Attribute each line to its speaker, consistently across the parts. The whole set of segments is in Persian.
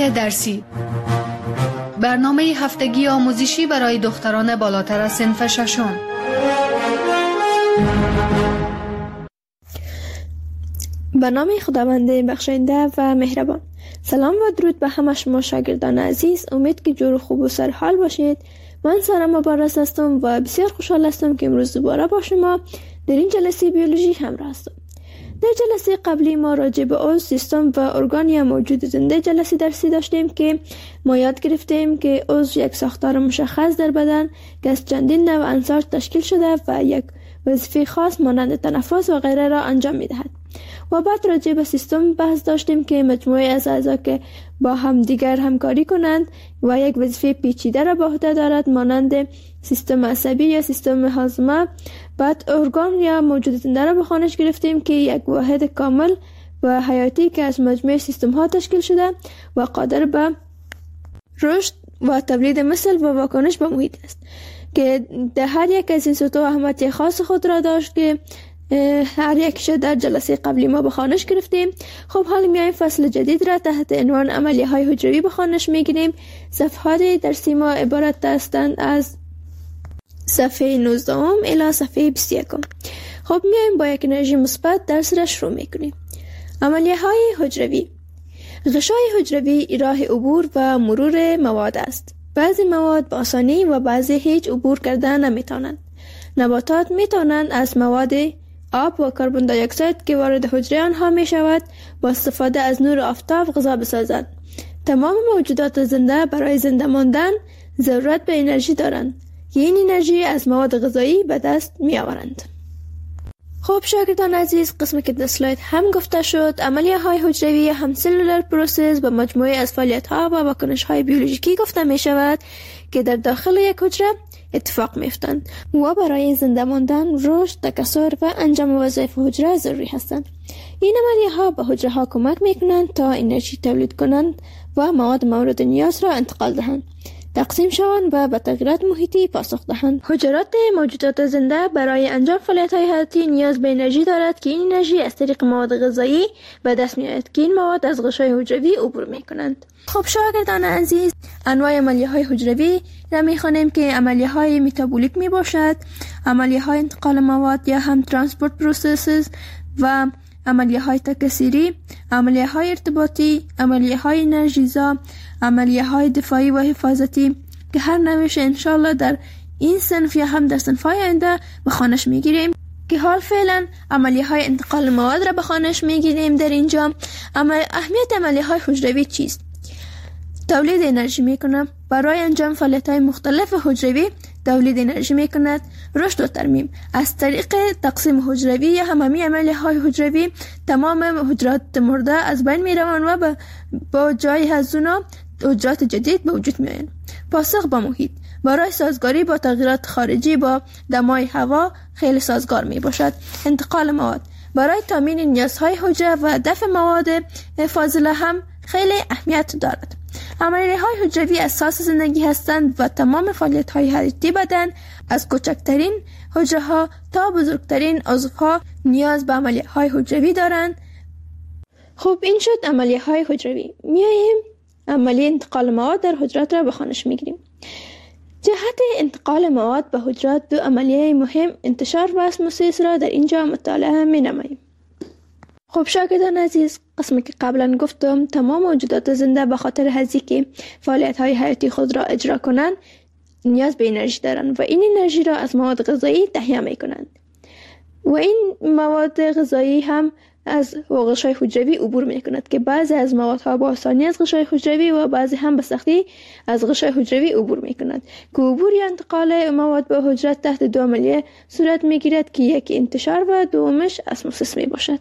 Speaker 1: برنامه درسی، برنامه هفتگی آموزشی برای دختران بالاتر از صنف ششم.
Speaker 2: به نام خداوند بخشنده و مهربان. سلام و درود به همه شما شاگردان عزیز. امید که جور خوب و سرحال باشید. من سارا مبارز هستم و بسیار خوشحال هستم که امروز دوباره با شما در این جلسه بیولوژی همراه هستم. در جلسه قبلی ما راجع به عضو، سیستم و ارگان موجود زنده جلسه درسی داشتیم که ما یاد گرفتیم که عضو یک ساختار مشخص در بدن که از چندین نوع انساج تشکیل شده و یک وظیفه خاص مانند تنفس و غیره را انجام می‌دهد. و بعد راجع به سیستم بحث داشتیم که مجموعه از اعضا که با هم دیگر همکاری کنند و یک وظیفه پیچیده را به عهده دارد مانند سیستم عصبی یا سیستم هاضمه. بعد ارگان یا موجود زنده را به خوانش گرفتیم که یک واحد کامل و حیاتی که از مجموعه سیستم ها تشکیل شده و قادر به رشد و تولید مثل و واکنش به محیط است که در هر یک از این سطوح اهمیت خاص خود را داشت که هر یکش در جلسه قبلی ما به خوانش گرفتیم. خب حالا میایم فصل جدید را تحت عنوان عملیه های حجروی به خوانش میگیریم. صفحات درسی ما عبارت هستند از صفحه 19 الی صفحه 21. خب میایم با یک انرژی مثبت درس را شروع میکنیم. عملیه های حجروی. غشای حجروی راه عبور و مرور مواد است. بعضی مواد با آسانی و بعضی هیچ عبور کردن نمیتونند. نباتات میتونند از مواد آب و کربن دی اکساید که وارد حجره آنها می شود با استفاده از نور آفتاب غذا بسازند. تمام موجودات زنده برای زنده ماندن ضرورت به انرژی دارند. این انرژی از مواد غذایی به دست می آورند. خب شاگردان عزیز، قسمی که در اسلاید هم گفته شد، عملیه های حجروی یا هم سلولر پروسس به مجموعه از فعالیت ها و واکنش های بیولوژیکی گفته می شود که در داخل یک حجره اتفاق میفتند و برای زنده ماندن، رشد، تکثر و انجام وظایف حجره ضروری هستند. این عملیه ها به حجره ها کمک میکنند تا انرژی تولید کنند و مواد مورد نیاز را انتقال دهند، تقسیم شوند و به تغییرات محیطی پاسخ دهند. حجرات موجودات زنده برای انجام فعالیت های حیاتی نیاز به انرژی دارد که این انرژی از طریق مواد غذایی به دست میآید که این مواد از غشای حجروی عبور میکنند. خب شاگردان عزیز، انواع عملیه های حجروی را میخوانیم که عملیه های متابولیک می باشد، عملیه های انتقال مواد یا هم ترانسپورت پروسسز و عملیه های تکثیری، عملیه های ارتباطی، عملیه های انرژیزا، عملیه های دفاعی و حفاظتی که هر نوعش انشالله در این صنف یا هم در صنف های آینده به خوانش میگیریم که حال فعلا عملیه های انتقال مواد را به خوانش میگیریم. در اینجا اهمیت عملیه های حجروی چیست؟ تولید انرژی میکنه. برای انجام فعالیت های مختلف حجروی تولید انرژی میکند. رشد و ترمیم. از طریق تقسیم حجروی یا هممی عملیه های حجروی تمام حجرات مرده از بین میروند و با جای از اونا حجرات جدید به وجود میآیند. پاسخ به محیط. برای سازگاری با تغییرات خارجی با دمای هوا خیلی سازگار می باشد. انتقال مواد. برای تامین نیازهای حجره و دفع مواد فاضله هم خیلی اهمیت دارد. عملیه های حجروی اساس زندگی هستند و تمام فعالیت های حیاتی بدن از کوچکترین حجره ها تا بزرگترین عضوها نیاز به عملیه های حجروی دارند. خب این شد عملیه های حجروی. میاییم عملیه انتقال مواد در حجرات را به خوانش میگیریم. جهت انتقال مواد به حجرات دو عملیه مهم انتشار و اسموسیس را در اینجا مطالعه می نماییم. خب شاگردان عزیز، قسمی که قبلا گفتم تمام موجودات زنده به خاطر هزی که فعالیت های حیاتی خود را اجرا کنند نیاز به انرژی دارند و این انرژی را از مواد غذایی تهیه می کنند و این مواد غذایی هم از غشای حجروی عبور می کند که بعضی از موادها با آسانی از غشای حجروی و بعضی هم به سختی از غشای حجروی عبور می کند که عبور یا انتقال مواد به حجره تحت دو عملیه صورت می گیرد که یکی انتشار و دومش اسموسیس می باشد.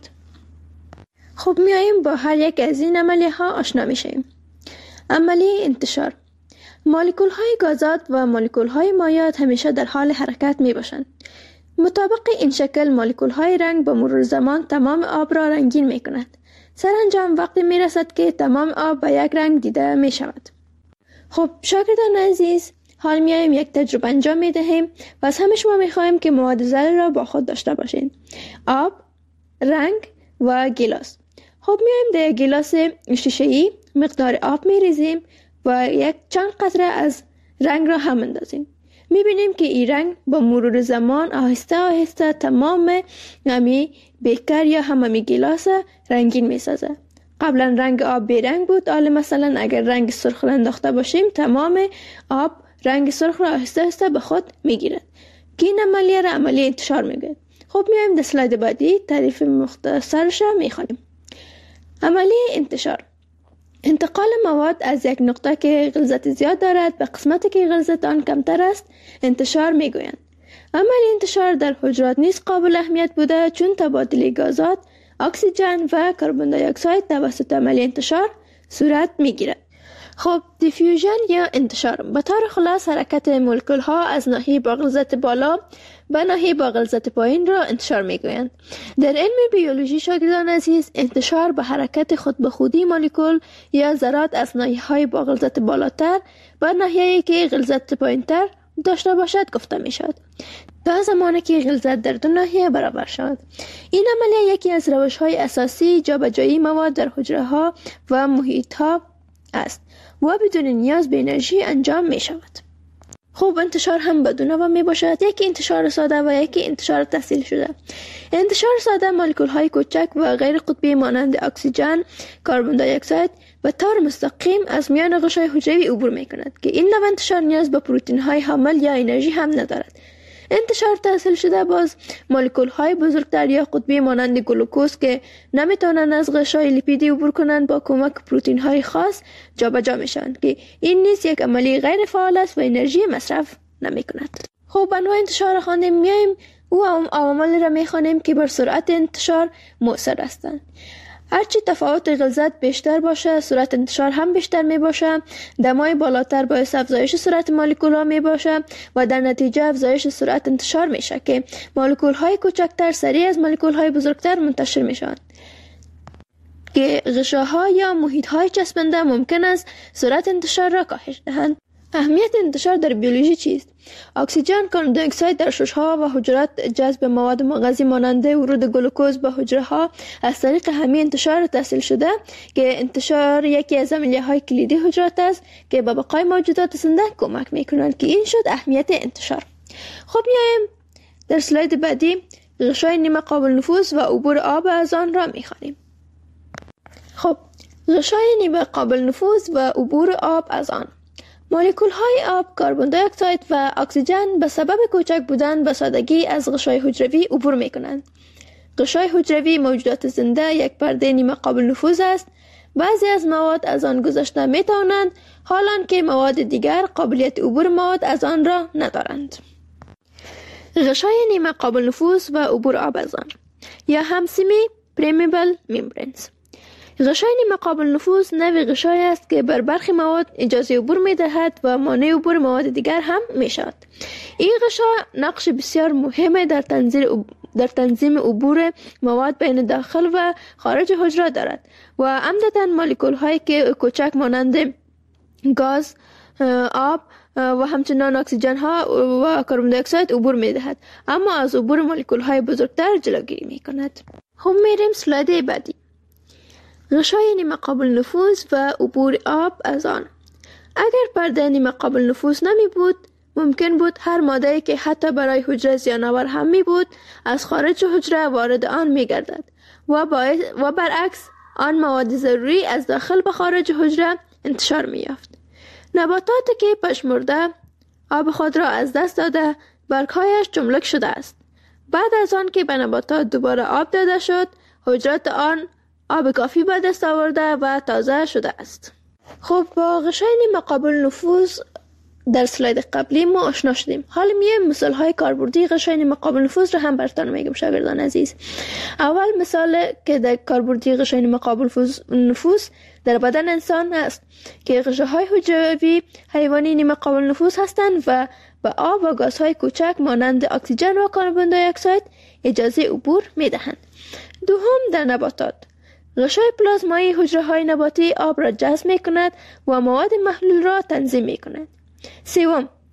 Speaker 2: خب میاییم با هر یک از این عملیه ها آشنا میشیم. عملیه انتشار. مولکول های گازات و مولکول های مایعات همیشه در حال حرکت می باشند. مطابق این شکل مولکول های رنگ با مرور زمان تمام آب را رنگین می کند. سرانجام وقتی می رسد که تمام آب به یک رنگ دیده می شود. خب شاگردان عزیز، حال میاییم یک تجربه انجام می دهیم و از همه شما می خواهیم که مواد ذره را با خود داشته باشین. آب، رنگ و گیلاس. خب میایم در گیلاس شیشه‌ای مقدار آب می ریزیم و یک چند قطره از رنگ را هم اندازیم. می بینیم که این رنگ با مرور زمان آهسته آهسته تمام همی بیکر یا همی گیلاس رنگین می سازه. قبلا رنگ آب بیرنگ بود، حالا مثلا اگر رنگ سرخ را انداخته باشیم تمام آب رنگ سرخ را آهسته آهسته به خود می گیرد که این عملیه را عملیه انتشار می گوید. خب میایم در سلاید بعدی تعریف مختصرش را می خوانیم. عملیه انتشار: انتقال مواد از یک نقطه که غلظت زیاد دارد به قسمتی که غلظت آن کمتر است انتشار می گویند. عملیه انتشار در حجرات نیز قابل اهمیت بوده، چون تبادل گازات اکسیژن و کربن دی اکساید توسط عملیه انتشار صورت می گیرد. خب دیفیوژن یا انتشار به طور خلاص حرکت مولکول ها از ناحیه با غلظت بالا به ناحیه با غلظت پایین را انتشار می گویند. در علم بیولوژی شاگردان عزیز، انتشار به حرکت خود به خودی مولکول یا ذرات از ناحیه های با غلظت بالاتر به ناحیه‌ای که غلظت پایینتر داشته باشد گفته می شود، تا زمانی که غلظت در دو ناحیه برابر شود. این عملیه یکی از روش های اساسی جابجایی مواد در حجره ها و محیط ها است و بدون نیاز به انرژی انجام می شود. خوب انتشار هم به دو نوع می باشد، یکی انتشار ساده و یکی انتشار تحصیل شده. انتشار ساده مولکول های کوچک و غیر قطبی مانند اکسیژن، کربن دی اکساید به طور مستقیم از میان غشای حجروی عبور می کند که این نوع انتشار نیاز به پروتئین های حامل یا انرژی هم ندارد. انتشار تحصیل شده باز مولکول های بزرگتر یا قطبی مانند گلوکوز که نمیتونن از غشای لیپیدی عبور کنند با کمک پروتئین های خاص جابجا میشن که این نیز یک عملی غیر فعال است و انرژی مصرف نمی کند. خب انواع انتشار خواندیم، میایم او عوامل را میخوانیم که بر سرعت انتشار مؤثر هستند. هرچی تفاوت غلظت بیشتر باشه سرعت انتشار هم بیشتر می باشه. دمای بالاتر باعث افزایش سرعت مولکول ها می باشه و در نتیجه افزایش سرعت انتشار میشه که مولکول های کوچکتر سریع از مولکول های بزرگتر منتشر میشن که غشاها یا محیط های چسبنده ممکن است سرعت انتشار را کاهش دهند. اهمیت انتشار در بیولوژی چیست؟ اکسیژن، کربن دی اکساید در شش‌ها و حجرات جذب مواد مغذی مانند ورود گلوکوز به حجره ها از طریق همین انتشار تحصیل شده که انتشار یکی از عملیه‌های کلیدی حجرات است که به بقای موجودات زنده کمک می‌کنند که این شد اهمیت انتشار. خب میایم در سلاید بعدی غشای نیمه قابل نفوذ و عبور آب از آن را می‌خوانیم. خب غشای نیمه قابل نفوذ و عبور آب از آن: مولکول های آب، کربن دی اکساید و اکسیژن به سبب کوچک بودن به سادگی از غشای حجروی عبور می کنند. غشای حجروی موجودات زنده یک پرده نیمه قابل نفوذ است. بعضی از مواد از آن گذشته می توانند، حالان که مواد دیگر قابلیت عبور مواد از آن را ندارند. غشای نیمه قابل نفوذ و عبور آب از آن یا هم سمی پرمیبل ممبرینز. غشای نیمه قابل نفوذ نوعی غشای است که بر برخی مواد اجازه عبور می دهد و مانع عبور مواد دیگر هم می شود. این غشا نقش بسیار مهمه در تنظیم عبور مواد بین داخل و خارج حجره دارد و عمدتاً مولکول هایی که کوچک مانند گاز، آب و همچنان اکسیژن ها و کربن دی اکساید عبور می دهد، اما از عبور مولکول های بزرگتر جلوگیری می کند. هم میریم سلاید بعدی. غشای نیمه قابل نفوذ و عبور آب از آن. اگر پرده نیمه قابل نفوذ نمی بود، ممکن بود هر ماده‌ای که حتی برای حجره زیان‌آور هم می بود از خارج حجره وارد آن می گردد و برعکس آن مواد ضروری از داخل به خارج حجره انتشار می یافت. نباتاتی که پژمرده آب خود را از دست داده برگ‌هایش جملک شده است. بعد از آن که به نباتات دوباره آب داده شد، حجرات آن آب کافی به دست آورده و تازه شده است. خب با غشای نیمه قابل نفوذ در سلاید قبلی ما آشنا شدیم. حالا میایم مثال های کاربردی غشای نیمه قابل نفوذ رو هم براتون میگم شاگردان عزیز. اول مثال که در کاربردی غشای نیمه قابل نفوذ در بدن انسان است که غشاهای حجروی حیوانی نیمه قابل نفوذ هستند و به آب و گازهای کوچک مانند اکسیژن و کربن دی اکساید اجازه عبور میدهند. دوم در نباتات غشای پلازمایی حجره های نباتی آب را جذب می کند و مواد محلول را تنظیم می کند. سوم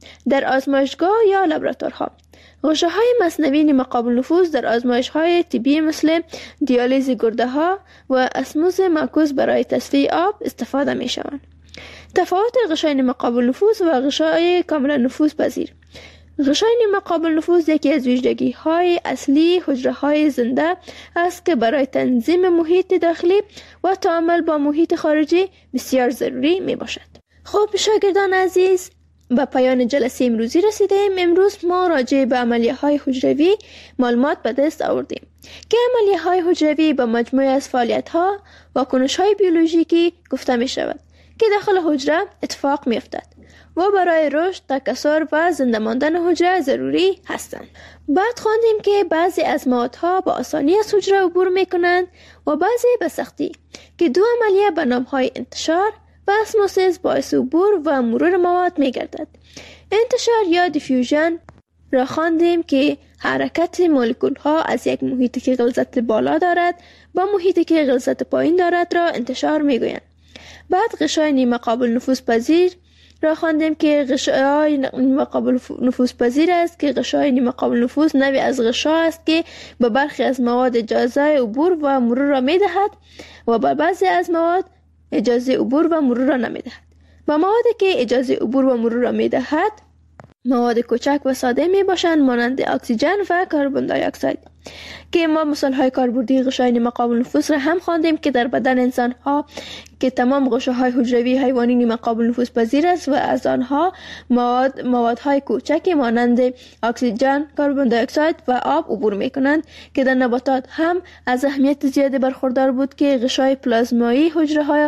Speaker 2: در آزمایشگاه یا لابراتوارها. غشاهای مصنوی نیمه قابل نفوذ در آزمایش‌های طبی مثل دیالیز گرده ها و اسموز معکوس برای تصفیه آب استفاده می شوند. تفاوت غشای نیمه قابل نفوذ و غشای کاملا نفوذ پذیر. غشای نیمه قابل نفوذ یکی از ویژگی‌های اصلی حجره‌های زنده است که برای تنظیم محیط داخلی و تعامل با محیط خارجی بسیار ضروری می باشد. خب شاگردان عزیز، به پایان جلسه امروزی رسیدیم. امروز ما راجع به عملیه‌های حجروی معلومات به دست آوردیم که عملیه‌های حجروی به مجموعه از فعالیت‌ها و کنش‌های بیولوژیکی گفته می شود که داخل حجره اتفاق می افتد و برای رشد، تکثر و زنده ماندن حجره ضروری هستند. بعد خواندیم که بعضی از موادها با آسانی از حجره عبور می کنند و بعضی به سختی، که دو عملیه به نام‌های انتشار و اسموسیس باعث عبور و مرور مواد می گردد. انتشار یا دیفیوژن را خواندیم که حرکت مولکول ها از یک محیطی که غلظت بالا دارد با محیطی که غلظت پایین دارد را انتشار می گویند. بعد غشای نیمه قابل نفوذ پذیر را خواندیم که غشای نیمه قابل نفوذ پذیر است که غشای نیمه قابل نفوذ نوعی از غشا است که به برخی از مواد اجازه عبور و مرور را می دهد و به بعضی از مواد اجازه عبور و مرور را نمی دهد. با موادی که اجازه عبور و مرور را می دهد مواد کوچک و ساده می باشند مانند اکسیژن و کربن دی اکساید، که ما مثال های کاربردی غشای نیمه قابل نفوذ را هم خواندیم که در بدن انسان ها که تمام غشاهای حجروی حیوانی نیمه قابل نفوذ پذیر است و از آنها موادهای کوچکی مانند اکسیژن، کربن دی اکساید و آب عبور می کنند، که در نباتات هم از اهمیت زیادی برخوردار بود که غشای پلازمایی حجره های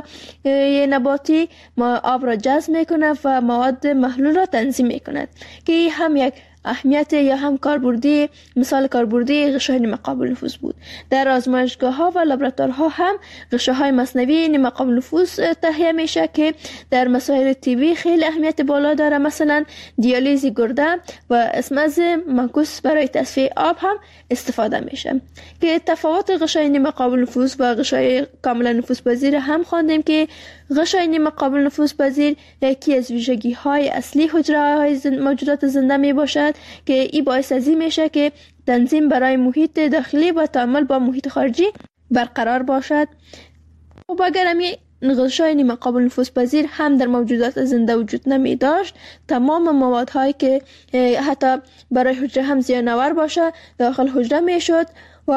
Speaker 2: نباتی آب را جذب می کند و مواد محلول را تنظیم می کند، که هم یک اهمیت یا هم کاربردی مثال کاربردی غشای نیمه قابل نفوذ بود. در آزمایشگاه ها و لابراتوارها هم غشاهای مصنوی نیمه قابل نفوذ تهیه میشه که در مسائل طبی خیلی اهمیت بالا داره، مثلا دیالیز گرده و اسموز معکوس برای تصفیه آب هم استفاده میشه. که تفاوت غشای نیمه قابل نفوذ و غشای کاملا نفوذ پذیر هم خواندیم که غشای نیمه قابل نفوذ پذیر یکی از ویژگی های اصلی حجره های موجودات زنده می باشد که این باعث از این میشه که تنظیم برای محیط داخلی و تعامل با محیط خارجی برقرار باشد. و اگر همی غشای نیمه قابل نفوذ پذیر هم در موجودات زنده وجود نمی داشت، تمام موادهایی که حتی برای حجره هم زیان‌آور باشه داخل حجره می شد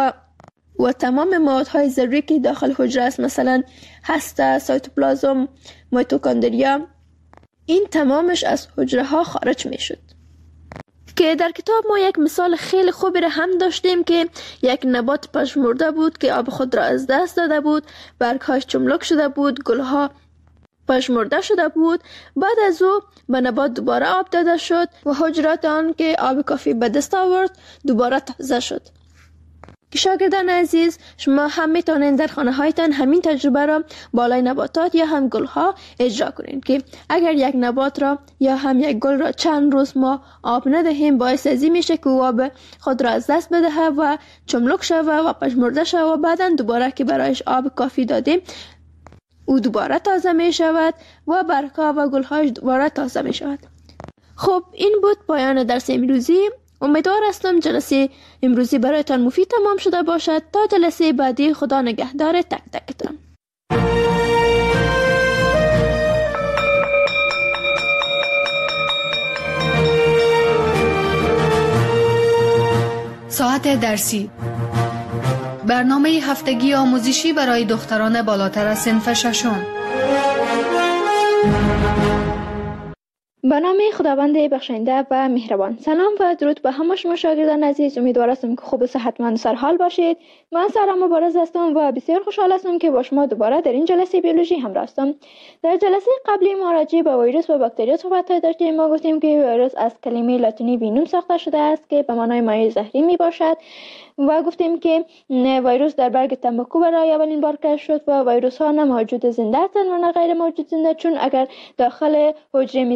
Speaker 2: و تمام موادهای ضروری که داخل حجره است، مثلا هسته، سایتوپلازم، میتوکندریا، این تمامش از حجره ها خارج می شد. که در کتاب ما یک مثال خیلی خوبی را هم داشتیم که یک نبات پژمرده بود که آب خود را از دست داده بود، برگهاش چملک شده بود، گلها پژمرده شده بود. بعد از او به نبات دوباره آب داده شد و حجرات آن که آب کافی به دست آورد دوباره تازه شد. که شاگردان عزیز، شما هم میتونین در خانه هایتان همین تجربه را بالای نباتات یا هم گل ها اجرا کنین که اگر یک نبات را یا هم یک گل را چند روز ما آب ندهیم، باعث ازی میشه که آب خود را از دست بده و چملک شوه و پژمرده شوه و بعدا دوباره که برایش آب کافی دادیم او دوباره تازه می شود و برگها و گل هاش دوباره تازه می شود. خب این بود پایان درس امروزی. امیدوار هستم جلسه امروزی برایتان مفید تمام شده باشد. تا جلسه بعدی، خدا نگهدار تک تکتان.
Speaker 1: ساعت درسی، برنامه هفتگی آموزشی برای دختران بالاتر از صنف ششم.
Speaker 2: به نام خداوند بخشنده و مهربان. سلام و درود به همه شما شاگردان عزیز. امیدوار هستم که خوب و صحتمند و سرحال باشید. من سارا مبارز هستم و بسیار خوشحال هستم که با شما دوباره در این جلسه بیولوژی همراه هستم. در جلسه قبلی ما راجع به ویروس و باکتریا صحبت داشتیم. ما گفتیم که ویروس از کلمه لاتینی وینوم ساخته شده است که به معنای مایع زهری می باشد و گفتیم که ویروس در برگ تنباکو برای اولین بار کشف شد و ویروس ها نه موجود زنده هستند و نه غیر موجود زنده، چون اگر داخل حجره میزبان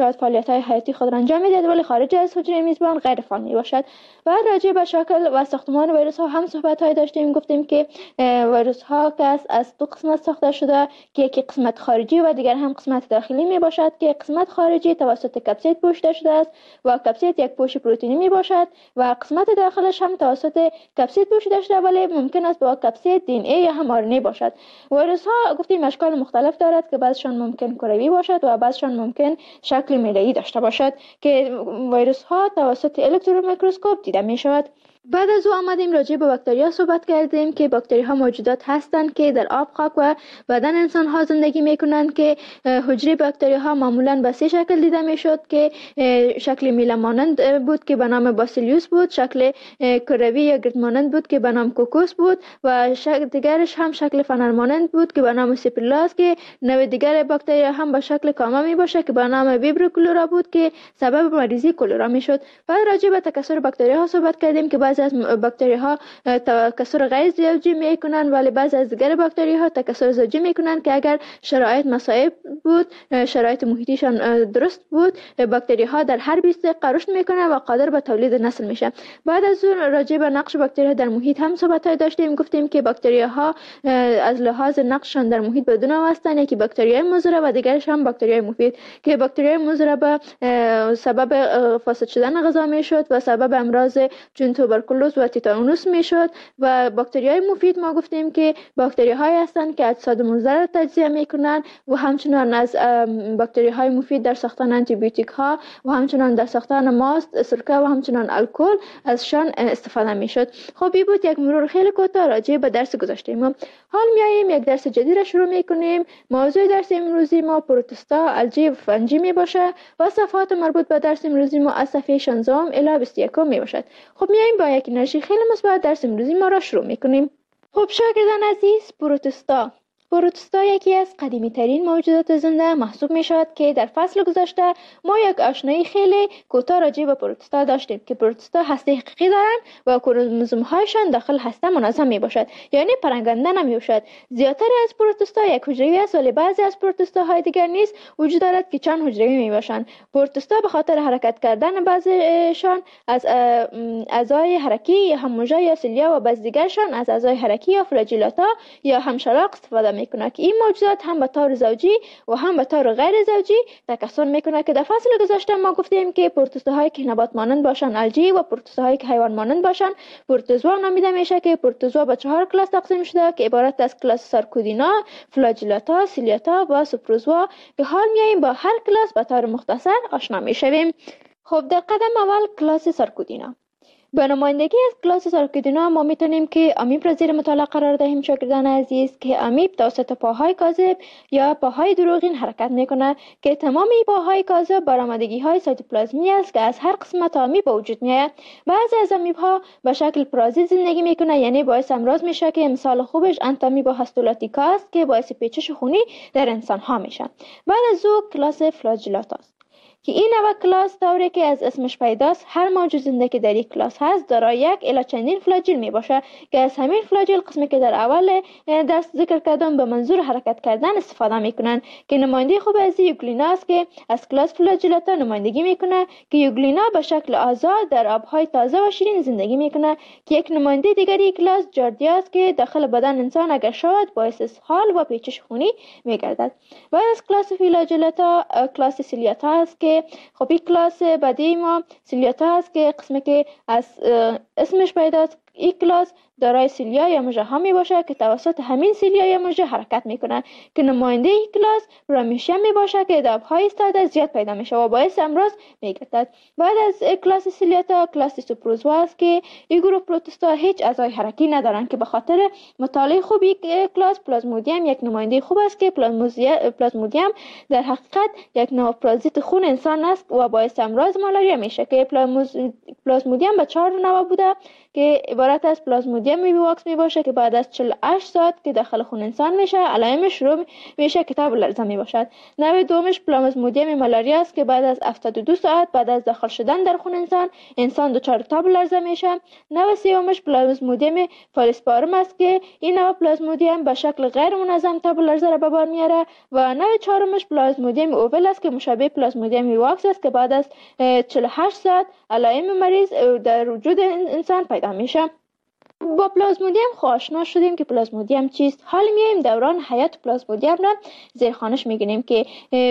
Speaker 2: شاید فعالیت‌های حیاتی خود را انجام می‌دهد ولی خارج از حجره میزبان غیر فعال میباشد. بعد راجع به شکل و ساختمان ویروس ها هم صحبت‌های داشتیم. گفتیم که ویروس ها که از دو قسمت ساخته شده که یکی قسمت خارجی و دیگر هم قسمت داخلی می باشد که قسمت خارجی توسط کپسید پوشیده شده است و کپسید یک پوش پروتئینی می باشد و قسمت داخلش هم توسط کپسید پوشیده شده ولی ممکن است با کپسید دی ان ای یا هم آر ان ای باشد. ویروس ها گفتیم اشکال مختلف دارد که بعضشان ممکن کروی باشد و بعضشان ممکن شکل میله‌ای داشته باشد که ویروس ها توسط الکترون میکروسکوپ دیده می شود. بعد از او آمدیم راجع به باکتریا صحبت کردیم که باکتری ها موجودات هستند که در آب، خاک و بدن انسان ها زندگی می کنند که حجره باکتری ها معمولا به سه شکل دیده می شد که شکل میله مانند بود که به نام باسیلیوس بود، شکل کروی یا گرد مانند بود که به نام کوکوس بود و دیگرش هم شکل فنر مانند بود که به نام سیپرلاس که نوع دیگر باکتریا هم به شکل کامه می باشه که به نام ویبرو کلورا بود که سبب مریضی کلورا می شد. بعد راجع به تکثر باکتری ها صحبت کردیم که بعضی از باکتری ها تکثر غیر زوجی می کنند ولی بعضی از دیگر باکتری ها تکثر زوجی می کنند که اگر شرایط مساعد بود، شرایط محیطیشان درست بود، باکتری ها در هر 20 دقیقه رشد می کنند و قادر به تولید نسل میشه. بعد از اون راجع به نقش باکتری ها در محیط هم صحبت داشتیم. گفتیم که باکتری ها از لحاظ نقششان در محیط به دو نوع هستند، یکی باکتری های مضر و دیگرش هم باکتری های مفید که باکتری های مضر به سبب فاسد شدن غذا میشد و سبب امراض چون توبرکولوز و تیتانوس میشد و باکتری های مفید ما گفتیم که باکتری های هستند که اجساد مضر تجزیه میکنند و همچنان از باکتری های مفید در ساختن آنتی بیوتیک ها و همچنان در ساختن ماست، سرکه و همچنان الکل ازشان استفاده میشد. خب این بود یک مرور خیلی کوتاه راجع به درس گذاشتیم. حال میاییم یک درس جدید را شروع میکنیم. موضوع درس امروزی ما پروتستا، الژی و فنجی می باشه و صفحات مربوط به درس امروزی ما از صفحه 16 الی 21 می باشد. خب میاییم با یک انرژی خیلی مثبت درس امروزی ما را شروع میکنیم. خب شاگردان عزیز، پروتستا یکی از قدیمی ترین موجودات زنده محسوب می شود که در فصل گذشته ما یک آشنایی خیلی کوتاه راجع به پروتستا داشتیم که پروتستا هسته حقیقی دارند و کروموزوم هایشان داخل هسته منظم می باشد، یعنی پراکنده نمی باشد. زیادتر از پروتستا یک حجروی است ولی بعضی از پروتستا های دیگر نیز وجود دارد که چند حجروی می باشند. پروتستا به خاطر حرکت کردن بعضیشان از اعضای حرکی یا هموجه یا سیلیا و بعضی دیگرشان از اعضای حرکی یا فلاجیلاتا یا همشلاق استفاده میکنه که این موجودات هم به طور زوجی و هم به طور غیر زوجی تکثر میکنه که در فصل گذشته ما گفتیم که پروتوزوهایی که نبات مانند باشن الژی و پروتوزوهایی که حیوان مانند باشن پروتوزوا نامیده میشه که پروتوزوا به 4 کلاس تقسیم شده که عبارت از کلاس سارکودینا، فلاجیلاتا، سیلیاتا و سوپروزوا که حال میایم با هر کلاس به طور مختصر آشنا میشویم. خب در قدم اول کلاس سارکودینا. به نمایندگی از کلاس سارکودینا ما میتونیم که امیب را زیر مطالعه قرار دهیم شاگردان عزیز که امیب توسط پاهای کاذب یا پاهای دروغین حرکت میکنه که تمام پاهای کاذب برآمدگی های سایتوپلازمی است که از هر قسمت امیب به وجود میاد. بعضی از امیب ها به شکل پرازیت زندگی میکنه، یعنی باعث امراض میشه که مثال خوبش انتامیبا هاستولاتیکا است که باعث پیچش خونی در انسان ها میشه. بعد از او کلاس فلاجیلاتا است که این نوع کلاس طوری که از اسمش پیداست هر موجود زنده که در این کلاس هست دارای یک الی چندین فلاجیل می باشه که از همین فلاجیل قسمی که در اول درس ذکر کردم به منظور حرکت کردن استفاده میکنن که نماینده خوب از یوگلینا است که از کلاس فلاجیلاتا نمایندگی میکنه که یوگلینا به شکل آزاد در آبهای تازه و شیرین زندگی میکنه که یک نماینده دیگری کلاس جاردیا است که داخل بدن انسان اگر شود باعث اسهال و پیچش خونی میگردد. بعد از کلاس فلاجیلاتا کلاس سیلیاتا است که خب این کلاس بعدی ما سیلیاتا است که قسمی که از اسمش پیداست. این کلاس دارای سیلیا یا مژه ها می باشه که توسط همین سیلیا یا مژه حرکت میکنه که نماینده این کلاس رامیشیا می باشه که در آبهای ایستاده زیاد پیدا میشه و باعث امراض میگردد. بعد از کلاس سیلیاتا کلاس سوپروزوا است که این گروه پروتستا هیچ اعضای حرکی ندارن که به خاطر مطالعه خوبی کلاس پلازمودیم یک نماینده خوب است که پلازمودیم در حقیقت یک نوع پرازیت خون انسان است و باعث امراض مالاریا میشه که پلازمودیم به 4 نوع بوده که عبارت از پلازمودیم میواکس می باشه که بعد از 48 ساعت که داخل خون انسان میشه علائمش شروع میشه که تب و لرزه می باشد. نوع دومش پلازمودیم مالاریا است که بعد از 72 ساعت بعد از داخل شدن در خون انسان دچار تب و لرزه میشه. نوع سومش پلازمودیم فالسپارم است که این نوع پلازمودیم به شکل غیر منظم تب و لرزه را به بار میاره و نوع چهارمش پلازمودیم اوول است که مشابه پلازمودیم میواکس است که بعد از 48 ساعت علائم مریض در وجود انسان پیدا میشه. با پلازمودیم آشنا شدیم که پلازمودیم چیست. حال میایم دوران حیات پلازمودیم را زیر خانش میگیریم که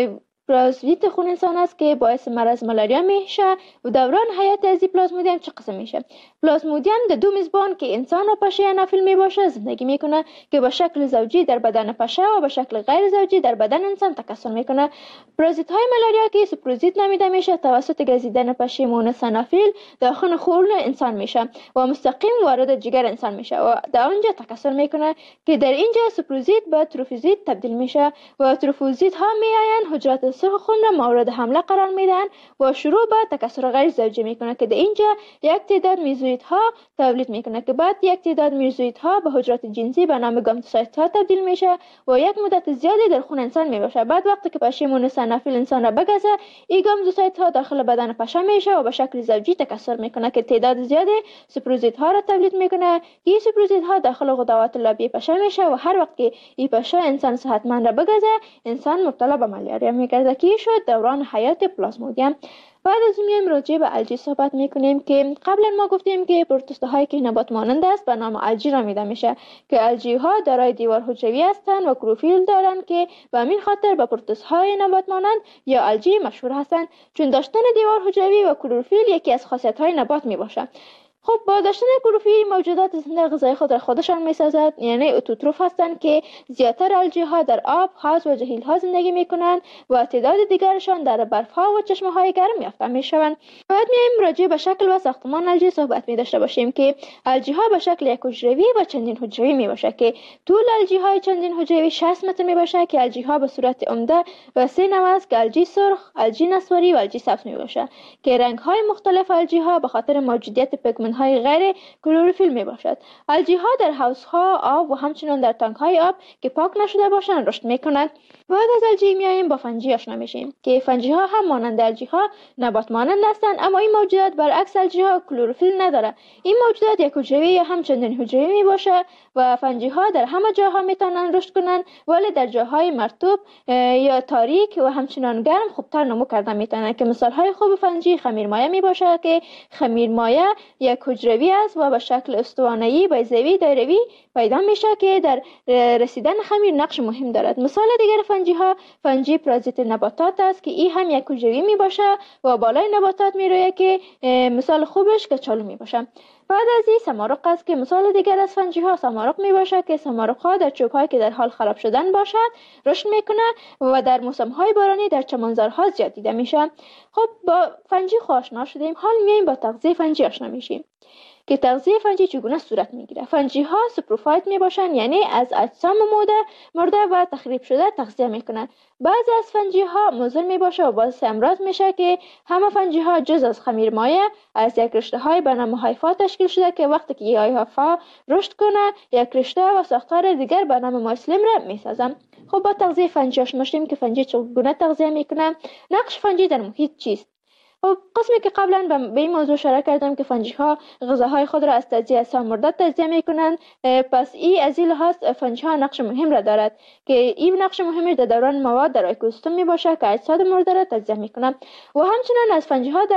Speaker 2: پلازمیت خون انسان است که باعث مرض مالاریا میشه و دوران حیات از این پلازمودیم چه قسم میشه. پلازمودیم در دو میزبان که انسان و پشه انافیل میباشه زندگی میکنه که به شکل زوجی در بدن پشه و به شکل غیر زوجی در بدن انسان تکثر میکنه. پرازیت های مالاریا که سپروزیت نامیده میشه توسط گزیدن پشه مونس انافیل داخل خون انسان میشه و مستقیم وارد جگر انسان میشه و در اونجا تکثر میکنه که در اینجا سپروزیت به تروفوزیت تبدیل میشه و تروفوزیت ها میاین حجرات سرخ خون را مورد حمله قرار میدن و شروع به تکثر غیر زوجی میکنه که در اینجا یک تعداد میزویت ها تولید میکنه که بعد یک تعداد میزویت ها به حجرات جنسی به نام گامتوسایت ها تبدیل میشه و یک مدت زیادی در خون انسان میباشه. بعد وقتی که پشه مونس انافیل انسان را بگزه این گامتوسایت ها داخل بدن پشه میشه و به شکل زوجی تکثر میکنه که تعداد زیادی سپروزیت ها را تولید میکنه. این سپروزیت ها داخل غدوات لابی پشه میشه و هر وقت که این پشه انسان صحتمند را بگزه انسان مبتلا به مالاریا میگرده که شد دوران حیات پلازمودیم. بعد از میایم راجع به الژی صحبت میکنیم که قبلا ما گفتیم که پروتوزوا هایی که نبات مانند است به نام الژی نامیده میشه که الژی ها دارای دیوار حجروی هستند و کلروفیل دارند که به همین خاطر به پروتوزوا های نبات مانند یا الژی مشهور هستند چون داشتن دیوار حجروی و کلروفیل یکی از خاصیت های نبات میباشه. خب با داشتن کلروفیل موجودات زنده غذای خود را خودشان میسازد، یعنی اتوتروف هستند که زیادتر الژی ها در آب، حوض و جهیل ها زندگی میکنند و تعداد دیگرشان در برف ها و چشمه های گرم یافته میشوند. بعد میایم راجع به شکل و ساختمان الژی صحبت می داشته باشیم که الژی ها به شکل یک حجروی و چندین حجروی می باشه که طول الژی های چندین حجروی 60 متر می باشه که الژی ها به صورت عمده و سه نوع است که الژی سرخ، الژی نسواری و الژی سبز می باشه که رنگ های مختلف الژی ها به خاطر موجودیت پیگمنت های غیر کلروفیل می باشد. الژی ها در حوض ها آب و همچنین در تانک های آب که پاک نشده باشند رشد می کنند. بعد از الژی میایم با فنجی آشنا میشیم که فنجی ها هم مانند الژی ها نبات مانند هستند اما این موجودات برعکس الژی ها کلروفیل نداره. این موجودات یک حجروی یا هم چندین حجروی می باشه و فنجی ها در همه جاها میتونن رشد کنند ولی در جاهای مرطوب یا تاریک و همچنان گرم خوبتر نمو کردن میتونن که مثال های خوب فنجی خمیرمایه می باشه که خمیرمایه یک حجروی است و به شکل استوانه‌ای بیضوی دایروی پیدا میشه که در رسیدن خمیر نقش مهم دارد. مثال دیگر فنجی ها فنجی پرازیت نباتات است که این هم یک حجروی می باشه و بالای نباتات میرویه که مثال خوبش کچالو می باشه. بعد از این سمارق است که مثال دیگر از فنجی ها سمارق می باشه که سمارق ها در چوب هایی که در حال خراب شدن باشد رشد میکنه و در موسم های بارانی در چمنزارها زیاد دیده میشه. خب با فنجی آشنا شدیم، حال میایم با تغذیه فنجی آشنا میشیم که تغذیه فنجی چگونه صورت میگیره. فنجی ها سپروفایت میباشن یعنی از اجسام مرده و تخریب شده تغذیه میکنن. بعضی از فنجی ها مضر میباشه و باعث امراض میشه که همه فنجی ها جز از خمیرمایه از یک رشته های به نام هایفا تشکیل شده که وقتی که این هایفا رشد کنه یک رشته و ساختار دیگر به نام مایسلیم را میسازن. خب با تغذیه فنجی آشنا شدیم که فنجی چگونه تغذیه میکنه. نقش فنجی در محیط چیست؟ خب قسمی که قبلا به این موضوع اشاره کردم که فنجی ها غذاهای خود را از تجزیه اجسام مرده تجزیه میکنند، پس این از این لحاظ فنجی ها نقش مهم را دارد که این نقش مهمش در دوران مواد در اکوسیستم می باشه که اجساد مرده را تجزیه میکنند و همچنین از فنجی ها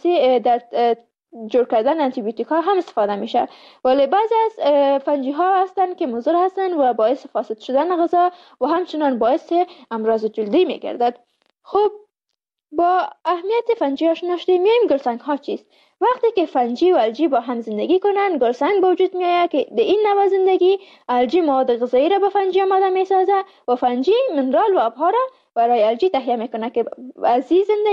Speaker 2: در جور کردن آنتی بیوتیک ها هم استفاده میشه. ولی بعضی از فنجی ها هستند که مضر هستند و باعث فاسد شدن غذا و همچنین باعث امراض جلدی میگردد. خب با اهمیت فنجی آشنا شدیم. میایم گلسنگ ها چیست؟ وقتی که فنجی و الژی با هم زندگی کنند گلسنگ به وجود میآید که در این نوع زندگی الژی مواد غذایی را به فنجی آماده میسازه و فنجی منرال و آبها را برای الژی تهیه میکنه که از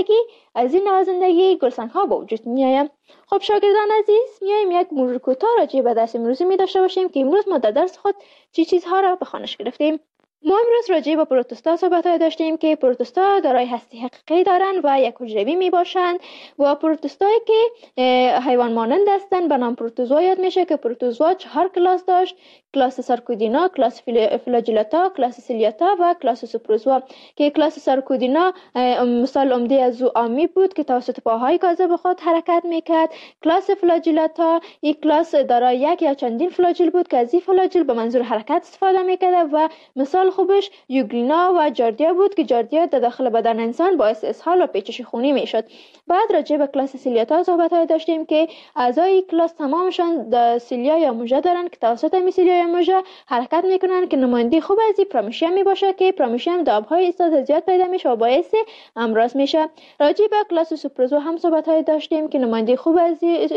Speaker 2: این نوع زندگی گلسنگ ها به وجود میآید. خب شاگردان عزیز، میایم یک مرور کوتاه راجع به درس امروزی می داشته باشیم که امروز ما در درس خود چی چیزها را به خوانش گرفتیم. ما امروز راجع به پروتوستا صحبت داشتیم که پروتوستا دارای هستی حقیقی دارند و یک حجروی می باشند و پروتوستایی که حیوان مانند هستند به نام پروتوزوا یاد میشه که پروتوزوا 4 کلاس داشت: کلاس سارکودینا، کلاس فلاجیلاتا، کلاس سیلیاتا و کلاس سوپروزوا. که کلاس سارکودینا مثال عمده از او آمی بود که توسط پاهای کاذب خود حرکت میکرد. کلاس فلاجیلاتا یک کلاس دارای یک یا چندین فلاجیل بود که از این فلاجیل به منظور حرکت استفاده میکرد و مثال خوبش یوگلینا و جاردیا بود که جاردیا در داخل بدن انسان باعث اسهال و پیچش خونی میشد. بعد راجع به کلاس سیلیاتا صحبت داشتیم که اعضای کلاس تمامشان سیلیا یا موژه دارند که توسط این سیلیا یا موژه حرکت میکنند که نمایندگی خوب از پرامیشیم میباشه که پرامیشیم در آبهای ایستاد زیاد پیدا میشه و باعث امراض میشه. راجع به کلاس سوپروزوا هم صحبت داشتیم که نمایندگی خوب از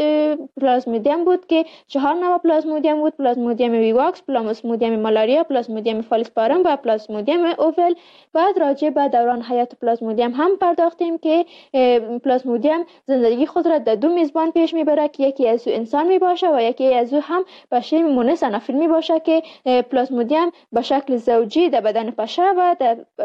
Speaker 2: پلازمودیم بود که 4 نوع پلازمودیم بود: پلازمودیم ویواکس، پلازمودیم مالاریا، پلازمودیم فالیسپارم و پلازمودیم اوول. بعد راجع به دوران حیات پلازمودیم هم پرداختیم که پلازمودیم زندگی خود را در 2 میزبان پیش میبره که یکی از او انسان میباشه و یکی از او هم پشه مونس انافیل میباشه که پلازمودیم به شکل زوجی در بدن پشه و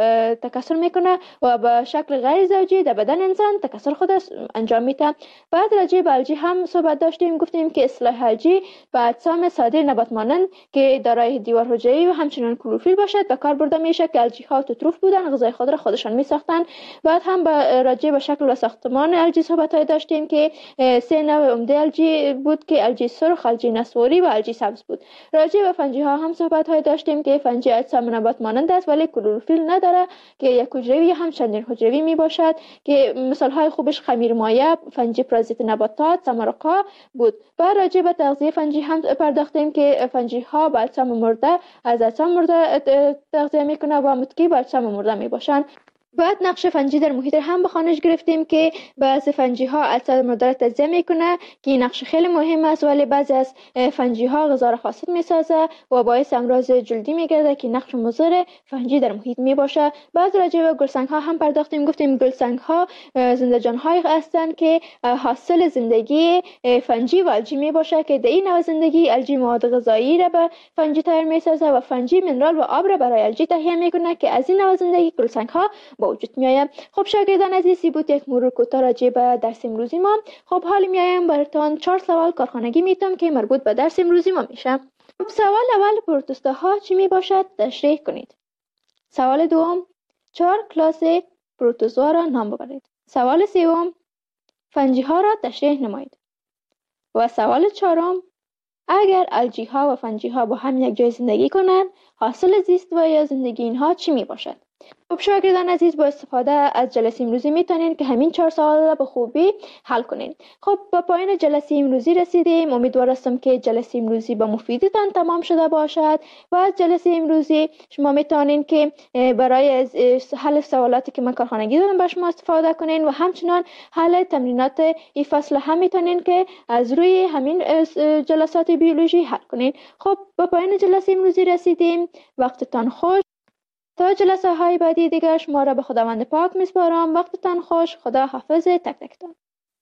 Speaker 2: تکثر میکنه و به شکل غیر زوجی در بدن انسان تکثر خود انجام میده. بعد راجع به الژی هم صحبت داشتیم، گفتیم که اصطلاح الژی به اجسام ساده نبات مانند که دارای دیوار حجروی و همچنین کلروفیل باشد به کار برده میشه که الژی ها توتروف بودن، غذای خود را خودشان میساختن. بعد هم راجع به شکل و ساختمان الژی صحبت داشتیم که 3 نوع عمده الژی بود که الژی سرخ، الژی نسواری و الژی سبز بود. راجع به فنجی ها هم صحبت داشتیم که فنجی اجسام نبات مانند است ولی کلروفیل نداره که یک حجروی هم چندین حجروی می باشد که مثال های خوبش خمیر مایع، فنجی پرازیت نباتات، سمرقا بود. بعد راجع به تغذیه فنجی هم پرداختیم که فنجی ها به اجسام مرده از اجسام مرده تغذیه میکنه و متکی به اجسام مرده می باشند. بعد نقش فنجی در محیط هم به خوانش گرفتیم که بعضی فنجی ها اجسام مرده را تجزیه میکنه که این نقش خیلی مهم است، ولی بعضی از فنجی ها غذا را فاسد میسازه و باعث امراض جلدی میگرده که نقش مضر فنجی در محیط میباشه. بعد راجع به گلسنگ ها هم پرداختیم، گفتیم گلسنگ ها زنده جان های هستند که حاصل زندگی فنجی و الژی میباشه که در این نوع زندگی الژی مواد غذایی را به فنجی تغییر میسازه و فنجی منرال و آب را برای الژی تهیه میکنه که از این نوع زندگی گلسنگ ها با وجود میآید. خب شاگردان عزیزی بود یک مرور کوتاه راجع به درس امروزی ما. خب حالا میایم براتون 4 سوال کارخانگی میتونم که مربوط به درس امروزی ما میشه. خب سوال اول، پروتوستا ها چی میباشد؟ تشریح کنید. سوال دوم، 4 کلاس پروتوزوا را نام ببرید. سوال سوم، فنجی ها را تشریح نمایید. و سوال چهارم، اگر الژی ها و فنجی ها با هم یک جای زندگی کنند، حاصل زیست و یا زندگی اینها چی میباشد؟ خب شاگردان عزیز، با استفاده از جلسه امروزی میتونین که همین 4 سوال را به خوبی حل کنین. خب با پایان جلسه امروزی رسیدیم. امیدوار هستم که جلسه امروزی با مفیدتان تمام شده باشد و از جلسه امروزی شما میتونین که برای حل سوالاتی که من کارخانگی دادم با شما استفاده کنین و همچنان حل تمرینات این فصل هم میتونین که از روی همین جلسات بیولوژی حل کنین. خب با پایان جلسه امروزی رسیدیم. وقتتان خوش. تا جلسه های بعدی دیگر شما را به خداوند پاک میسپارم. وقتتان خوش. خدا حافظ تک تکتان.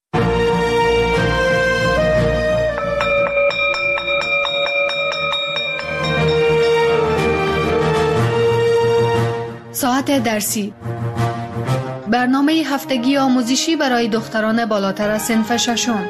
Speaker 1: ساعت درسی، برنامه هفتگی آموزشی برای دختران بالاتر از صنف ششم.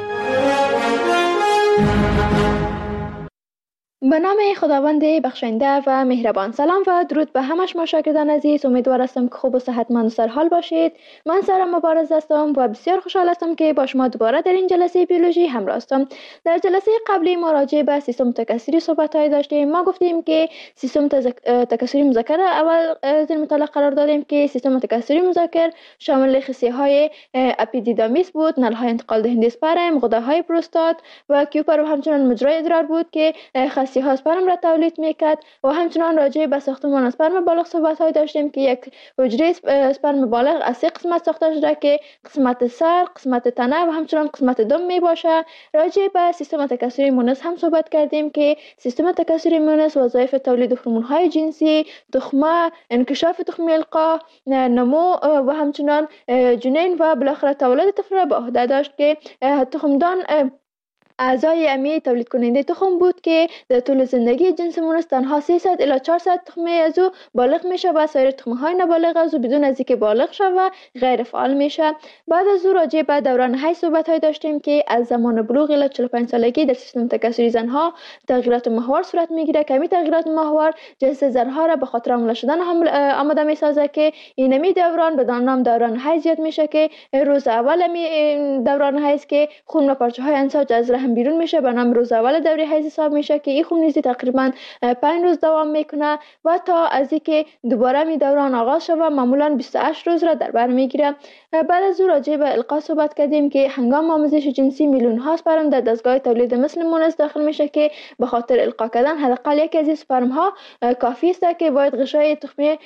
Speaker 2: به نام خداوند بخشنده و مهربان. سلام و درود به همه شما شاگردان عزیز. امیدوار هستم که خوب و صحتمند و سرحال باشید. من سارا مبارز هستم و بسیار خوشحال هستم که با شما دوباره در این جلسه بیولوژی همراه هستم. در جلسه قبلی ما راجع به سیستم تکثری صحبت داشتیم. ما گفتیم که سیستم تکثری مذکر اول در مطالعه قرار دادیم که سیستم تکثری مذکر شامل خصیه های اپیدیدامیس بود، نل‌های انتقال دهنده اسپرم، غده‌های پروستات و کیوپر و همچنان مجرای ادرار بود که خصیه ها اسپرم را تولید میکرد. و همچنان راجع به ساختمان اسپرم بالغ صحبت های داشتیم که یک حجره اسپرم بالغ از 3 قسمت ساخته شده که قسمت سر، قسمت تنه و همچنان قسمت دم می باشه. راجع به سیستم تکثری مونس هم صحبت کردیم که سیستم تکثری مونس وظایف تولید هورمون های جنسی، تخمه، انکشاف تخمی القاح، نمو و همچنان جنین و بالاخره تولد طفل را به عهده داشت که تخمدان اعضای امی تولید کننده تخم بود که در طول زندگی جنس مونس تنها 300 الی 400 تخمه از او بالغ میشه و سایر تخمه های نابالغ از او بدون از اینکه بالغ شود و غیر فعال میشه. بعد از او راجع به دوران حیض صحبت های داشتیم که از زمان بلوغ الی 45 سالگی در سیستم تکثری زنها تغییرات ماهوار صورت میگیره که همین تغییرات ماهوار جنس زنها را به خاطر حامله شدن آماده میسازه که اینمی دوران به نام دوران حیض یاد میشه که روز اول دوران حیض که خون و پارچه های انساج از رحم بیرون میشه به نام روز اول دوره حیض حساب میشه که این خون ریزی تقریبا 5 روز دوام میکنه و تا از اینکه دوباره می دوران آغاز شود معمولا 28 روز را در بر میگیره. بعد از او راجع به القا صحبت کردیم که هنگام آموزش جنسی میلیون ها اسپرم در دستگاه تولید مثل مونس داخل میشه که به خاطر القا کردن حداقل یکی از اسپرم ها کافی است که باید غشای تخمه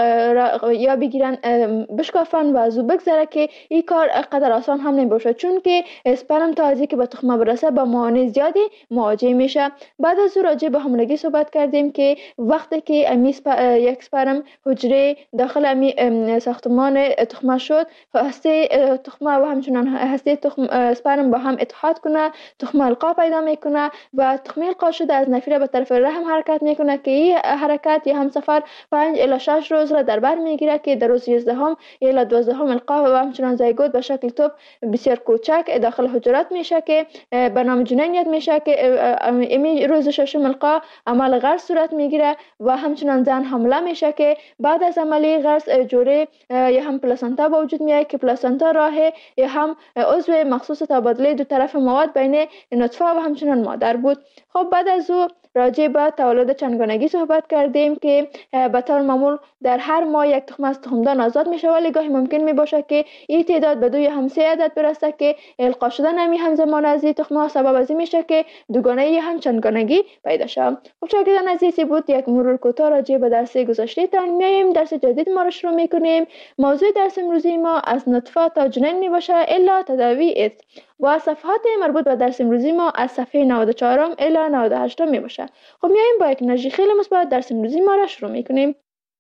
Speaker 2: یا بگیرن بشکافن و از او بگذره که این کار قدر آسان هم نمیشه چون که اسپرم تا از اینکه به تخمه برسه با موانع زیادی مواجه میشه. بعد از او راجع به حاملگی صحبت کردیم که وقتی که یک اسپرم حجره داخل امی ساختمان تخمه شد هسته تخمه و همچنان هسته اسپرم با هم اتحاد کنه تخمه القا پیدا میکنه و تخمه القا شده از نفیره به طرف رحم حرکت میکنه که این حرکت یا همسفر 5 الی 6 روز را در بر میگیره که در روز 11 الی 12 القا و همچنان زایگوت به شکل توپ بسیار کوچک داخل حجرات میشه که به نام جنین یاد میشه که امی روز 6 القا عمل غرس صورت میگیره و همچنان زن حامله میشه که بعد از عملی غرس جوره یا هم پلاسنتا به وجود میاد که پلاسنتا راه یا هم عضو مخصوص تبادله دو طرف مواد بین نطفه و همچنان مادر بود. خب بعد از او راجع به تولد چندگانگی صحبت کردیم که به طور معمول در هر ماه یک تخم از تخمدان آزاد میشه ولی گاهی ممکن میباشه که این تعداد به 2 یا هم 3 عدد برسه که القا شدن همی همزمان از این تخم ها سبب از این میشه که دوگانه یا هم چندگانگی پیدا شه. خب شاگردان عزیزی بود یک مرور کوتاه راجع به درس گذشته تان. میایم درس جدید ما رو شروع میکنیم. موضوع درس امروزی ما از نطفه تا جنین میباشه الا تداوی است و صفحات مربوط به درس امروزی ما از صفحه 94 الی 98 میباشه. خب میایم با یک انرژی خیلی مثبت درس امروزی ما را شروع میکنیم.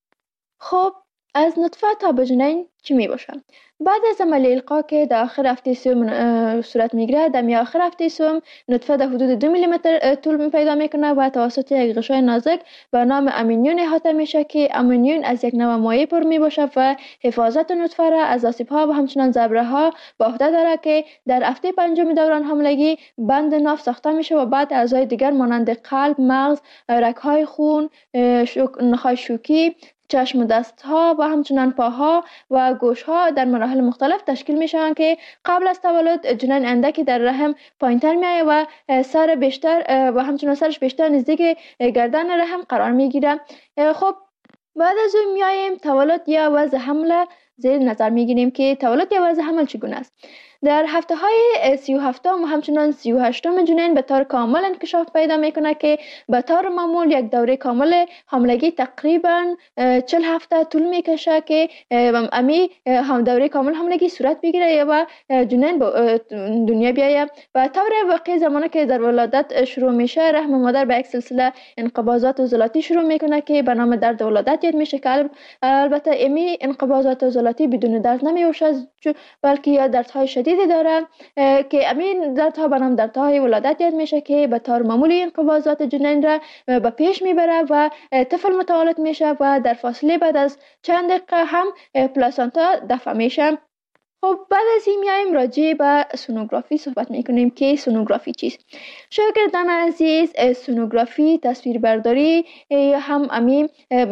Speaker 2: خب از نطفه تا به جنین چی میباشه؟ بعد از عمل القا که در آخر هفته سوم صورت میگیره در آخر هفته سوم نطفه در حدود 2 میلیمتر طول پیدا میکنه و توسط یک غشای نازک به نام امینیون احاطه میشه که امینیون از یک نوع مایع پر میباشه و حفاظت نطفه را از آسیب‌ها و همچنان ضربه‌ها به عهده داره که در هفته پنجم دوران حاملگی بند ناف ساخته میشه و بعد اعضای دیگر مانند قلب، مغز، رگ‌های خون، نخاع شوکی، چشم و دست ها و همچنان پاها و گوش ها در مراحل مختلف تشکیل میشن که قبل از تولد جنین اندکی در رحم پایینتر میایه و سر بیشتر و همچنان سرش بیشتر نزدیک گردن رحم قرار میگیره. خب بعد از اون میاییم تولد یا وضع حمل زیر نظر میگیریم که تولد یا وضع حمل چگونه است. در هفته های 37 و همچنان 38 جنین به طور کامل انکشاف پیدا میکنه که به طور معمول یک دوره کامل حاملگی تقریبا 40 هفته طول میکشه که امی دوره کامل حاملگی صورت بگیره و جنین به دنیا بیایه. و طور واقعی زمانی که در ولادت شروع میشه رحم مادر به یک سلسله انقباضات عضلاتی شروع میکنه که به نام درد ولادت یاد میشه که البته امی انقباضات عضلاتی بدون درد نمیوشه بلکه یا دردهای شدید داره که امین دردها به نام دردهای ولادت یاد میشه که به طور معمولی انقباضات جنین را به پیش میبره و طفل متولد میشه و در فاصله بعد از چند دقیقه هم پلاسنتا دفع میشه. خب بعد از این میایم راجع به سونوگرافی صحبت میکنیم که سونوگرافی چیست. شاگردان عزیز سونوگرافی تصویربرداری یا هم امین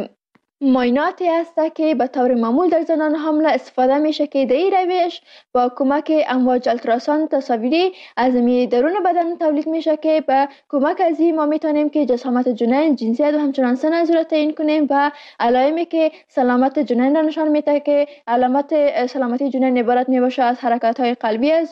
Speaker 2: معایناتی است که به طور معمول در زنان حامله استفاده میشه که در این روش با کمک امواج التراساند تصاویری از درون بدن تولید میشه که به کمک از این ما میتونیم که جسامت جنین، جنسیت و همچنان سن از را تعیین کنیم و علائمی که سلامت جنین را نشان میده که علامت سلامتی جنین عبارت میباشه از حرکات های قلبی از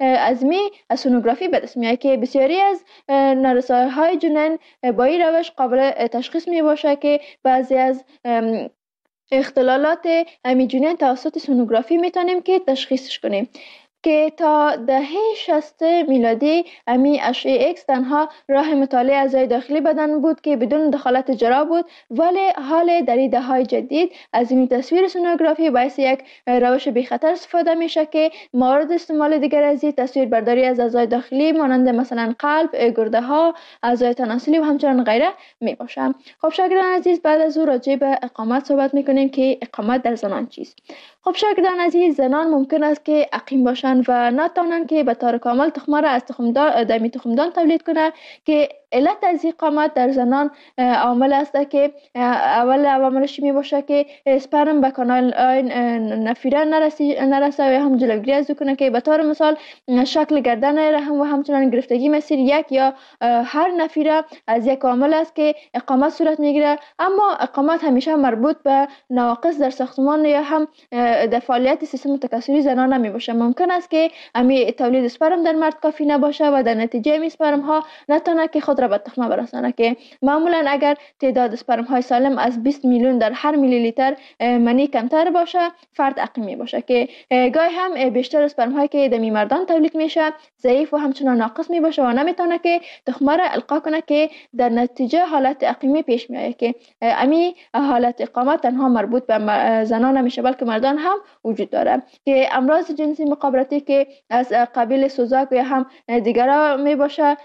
Speaker 2: سونوگرافی به دست میاد که بسیاری از نارسایی های جنین با این روش قابل تشخیص میباشه که بعضی از اختلالات امی جنین توسط سونوگرافی میتونیم که تشخیصش کنیم. که تا دهه 60 میلادی امی اشعه ایکس تنها راه مطالعه اعضای داخلی بدن بود که بدون دخالت جراح بود، ولی حال در این دهه‌های جدید از این تصویر سونوگرافی باعث یک روش بی خطر استفاده میشه که مورد استعمال دیگر از این تصویر برداری از اعضای داخلی مانند مثلا قلب، گرده ها، اعضای تناسلی و همچنان غیره می باشه. خب شاگردان عزیز، بعد از او راجع به اقامت صحبت میکنیم که اقامت در زنان چیست. خب شاگردان عزیز، زنان ممکن است که عقیم باشند و نتوانند که به طور کامل تخمه را از تخمدان تولید کنند که علت از اقامت در زنان عامل است که اول عواملش می باشه که اسپرم به کانال نفیره نرسه و هم جلوگیری از کنه که به طور مثال شکل گردن رحم و همچنان گرفتگی مسیر یک یا هر نفیره از یک عامل است که اقامت صورت میگیره. اما اقامت همیشه مربوط به نواقص در ساختمان یا هم در فعالیت سیستم تکثری زنان نمی باشه. ممکن است که امی تولید اسپرم در مرد کافی نباشه و در نتیجه امی اسپرم ها نتونه که خود را به تخمه برسانه که معمولا اگر تعداد اسپرم های سالم از 20 میلیون در هر میلی لیتر منی کمتر باشه فرد عقیم می باشه که گاهی هم بیشتر اسپرم هایی که در مردان تولید میشه ضعیف و همچنان ناقص می باشه و نمیتونه که تخمه را القا کنه که در نتیجه حالت عقیمی پیش میاد که امی حالت اقامت تنها مربوط به زنان نمیشه بلکه مردان هم وجود داره که امراض جنسی مخابراتی که از قبیل سوزاک یا هم دیگرها می باشه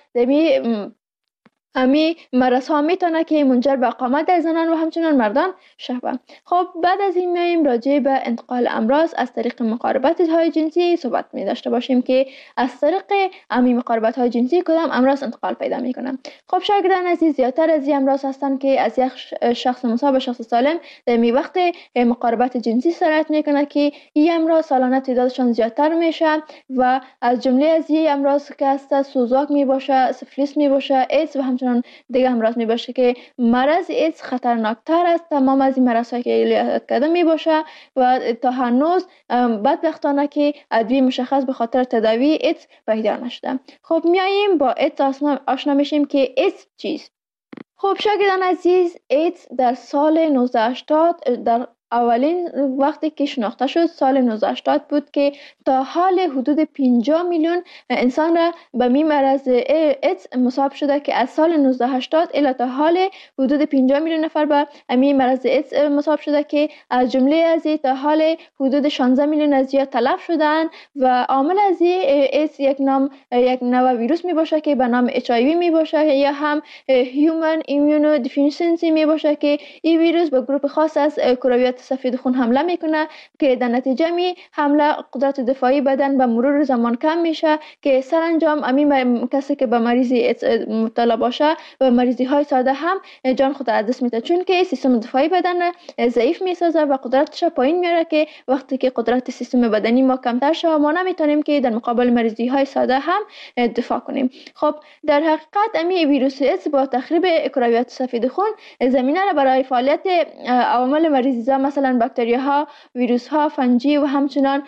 Speaker 2: امی مرض ها میتونه که منجر به اقامت در زنان و همچنان مردان شوه. خب بعد از این میایم راجع به انتقال امراض از طریق مقاربت های جنسی صحبت می داشته باشیم که از طریق امی مقاربت های جنسی کدام امراض انتقال پیدا میکنه. خب شاگردان عزیز، زیادتر از این امراض هستند که از یک شخص مصاب به شخص سالم در می وقت مقاربت جنسی سرایت میکنه که این امراض سالانه تعدادشان زیادتر میشه و از جمله از این امراض که هست سوزاک می باشه، سفلیس می باشه، ایدز و همچنان دیگه امراض می باشه که مرض ایدز خطرناکتر است تمام از این مرض هایی که یاد کرده می باشه و تا هنوز بدبختانه که ادویه مشخص به خاطر تداوی ایدز پیدا نشده. خب میاییم با ایدز آشنا میشیم که ایدز چیست. خب شاگردان عزیز، ایدز در سال 1980 در اولین وقتی که شناخته شد سال 1980 بود که تا حال حدود 50 میلیون انسان را به می مرض ایدز مصاب شده که از سال 1980 الی تا حال حدود 50 میلیون نفر به می مرض ایدز مصاب شده که از جمله از تا حال حدود 16 میلیون از یا تلف شدن و عامل از ایدز یک نوع ویروس می باشه که به نام HIV می باشه یا هم Human Immunodeficiency می باشه که این ویروس به گروه خاص از کرویات سفید خون حمله میکنه که در نتیجه می حمله قدرت دفاعی بدن به مرور زمان کم میشه که سرانجام امی کسی که به مریضی مبتلا باشه و مریضی های ساده هم جان خود از دست میده چون که سیستم دفاعی بدن ضعیف میسازه و قدرتش پایین میاره که وقتی که قدرت سیستم بدنی ما کمتر شه ما نمیتونیم که در مقابل مریضی های ساده هم دفاع کنیم. خب در حقیقت امی ویروس ایدز با تخریب کرویات سفید خون زمینه را برای فعالیت عوامل مریضی مثلا باکتری ها، ویروس ها، فنجی و همچنان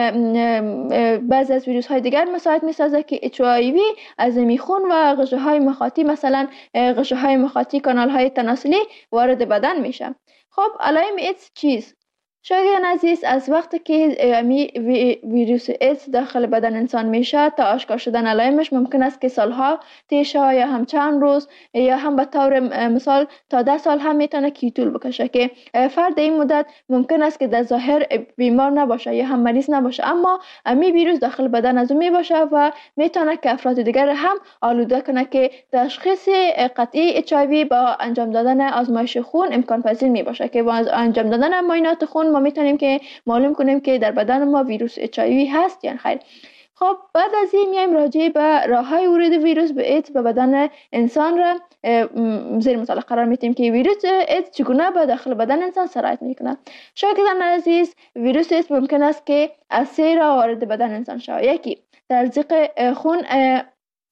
Speaker 2: بعضی از ویروس های دیگر مساعد میسازه که HIV از خون و غشا های مخاطی مثلا غشا های مخاطی کانال های تناسلی وارد بدن میشه. خب علائم ایدز چیست؟ شاگردان عزیز، از وقتی که ویروس ایدز داخل بدن انسان میشه تا آشکار شدن علائمش ممکن است که سالها طی شه یا هم چند روز یا هم به طور مثال تا 10 سال هم میتونه که طول بکشه که فرد این مدت ممکن است که در ظاهر بیمار نباشه یا هم مریض نباشه اما امی ویروس داخل بدن از اون میباشه و میتونه که افراد دیگر هم آلوده کنه که تشخیص قطعی HIV با انجام دادن آزمایش خون امکان پذیر میباشه که با انجام دادن معاینات خون ما میتونیم که معلوم کنیم که در بدن ما ویروس HIV هست یا خیر. خب بعد از این میایم راجع به راههای ورود ویروس به ایدز به بدن انسان را زیر مطالعه قرار میدیم که ویروس ایدز چگونه به داخل بدن انسان سرایت میکنه. شاگردان عزیز، ویروس ایدز ممکن است که از 3 راه وارد بدن انسان شود. یکی تزریق خون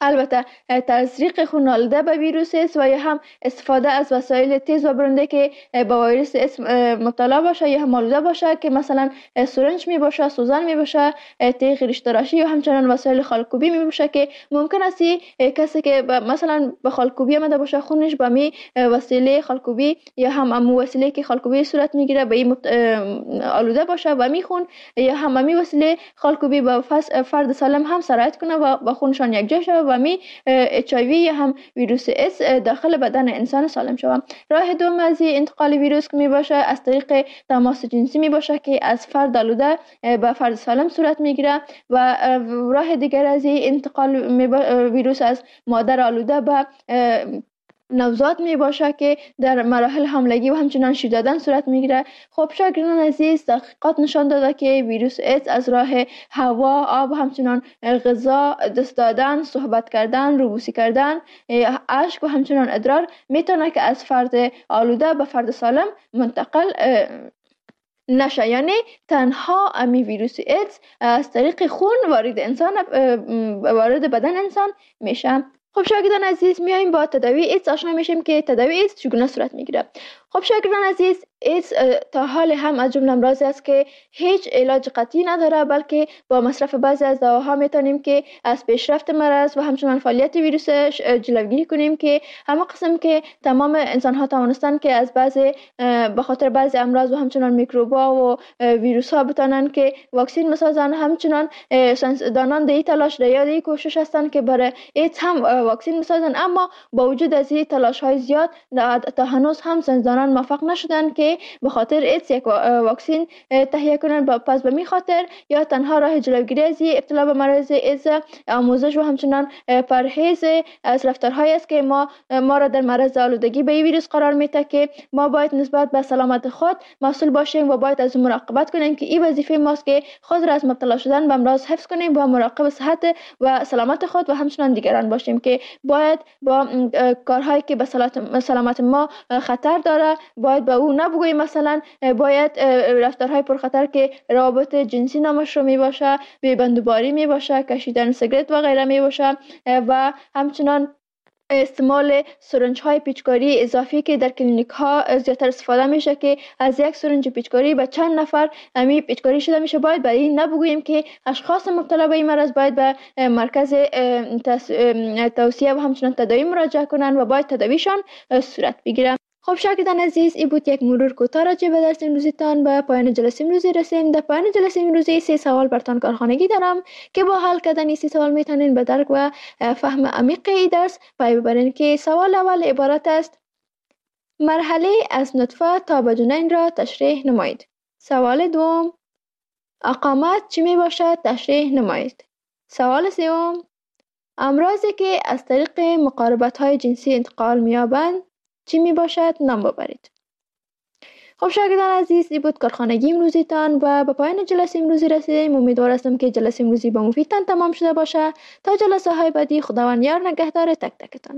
Speaker 2: البته تزریق خون آلوده به ویروس ایدز و یا هم استفاده از وسایل تیز و برنده که با ویروس ایدز مبتلا باشه یا هم آلوده باشه که مثلا سرنج می باشه، سوزن می باشه، تیغ ریش‌تراشی یا همچنان وسایل خالکوبی می باشه که ممکن است کسی که مثلا به خالکوبی آمده باشه خونش به می وسیله خالکوبی یا هم وسیله که خالکوبی صورت میگیره به این آلوده باشه و می خون یا هم می وسیله خالکوبی با فرد سالم هم سرایت کنه و با خونشان یک جا شود و می HIV یا هم ویروس ایدز داخل بدن انسان سالم شود. راه دوم از انتقال ویروس که می باشه از طریق تماس جنسی می باشه که از فرد آلوده به فرد سالم صورت میگیره و راه دیگر از انتقال ویروس از مادر آلوده به نوزاد می باشه که در مراحل حاملگی و همچنان شیر دادن صورت میگیره. خب شاگردان عزیز، تحقیقات نشان داده که ویروس ایدز از راه هوا، آب و همچنان غذا، دست دادن، صحبت کردن، روبوسی کردن، اشک و همچنان ادرار میتونه که از فرد آلوده به فرد سالم منتقل نشه. یعنی تنها امی ویروس ایدز از طریق خون وارد بدن انسان میشه. خب شاگردان عزیز، میایم با تداوی ایدز آشنا میشیم که تداوی ایدز چگونه صورت میگیره. خب شاگردان عزیز، ایدز تا حال هم از جمله امراضی است که هیچ علاج قطعی نداره، بلکه با مصرف بعضی از دواها میتونیم که از پیشرفت مرض و همچنان فعالیت ویروسش جلوگیری کنیم که همه قسم که تمام انسان ها توانستن که از به خاطر بعضی امراض و همچنان میکروبا و ویروس ها بتونن که واکسین مسازن. همچنان ساینسدانان در تلاش در کوشش هستن که برای ایدز هم واکسین مسازن، اما با وجود از این تلاش های زیاد تا هنوز هم ساینسدانان موفق نشدن که به خاطر ایدز یک واکسین تهیه کنن. پس به می خاطر یا تنها راه جلوگیری از ابتلا به مرض ایدز آموزش و همچنان پرهیز از رفتارهایی است که ما را در معرض آلودگی به این ویروس قرار میده که ما باید نسبت به سلامت خود مسئول باشیم و باید از مراقبت کنیم که این وظیفه ماست که خود را از مبتلا شدن به امراض حفظ کنیم و مراقب صحت و سلامت خود و همچنان دیگران باشیم که باید با کارهایی که به سلامت ما خطر داره باید به او نبگوییم. مثلا باید رفتارهای پرخطر که روابط جنسی نامش رو می باشه، بیبندوباری می باشه، کشیدن سیگرت و غیره می باشه و همچنان استعمال سرنج های پیچکاری اضافی که در کلینیک ها زیادتر استفاده میشه که از یک سرنج پیچکاری به چند نفر امی پیچکاری شده میشه. باید برای این نبگوییم که اشخاص مبتلا به این مرض باید به مرکز توصیه و همچنان تداوی مراجعه کنن و باید تداویشان صورت بگیره. خب شاگردان عزیز، این بود یک مرور کوتاه راجع به درس امروزیتان. به پایان جلسه امروزی رسیم. در پایان جلسه امروزی 3 سوال برتان کارخانگی دارم که با حل کردن این 3 سوال میتونین به درک و فهم عمیق این درس پی ببرین که سوال اول عبارت است: مرحله از نطفه تا به جنین را تشریح نمایید. سوال دوم: اقامت چی می باشد؟ تشریح نمایید. سوال سوم: امراضی که از طریق مقاربت های جنسی انتقال می‌یابند چی می باشد؟ نام ببرید. خب شاگردان عزیز، این بود کارخانگی امروزیتان و به پایان جلسه امروزی رسیدیم. امیدوار هستم که جلسه امروزی با مفیدتان تمام شده باشه. تا جلسه های بعدی، خداوند یار نگهدار تک تکتان.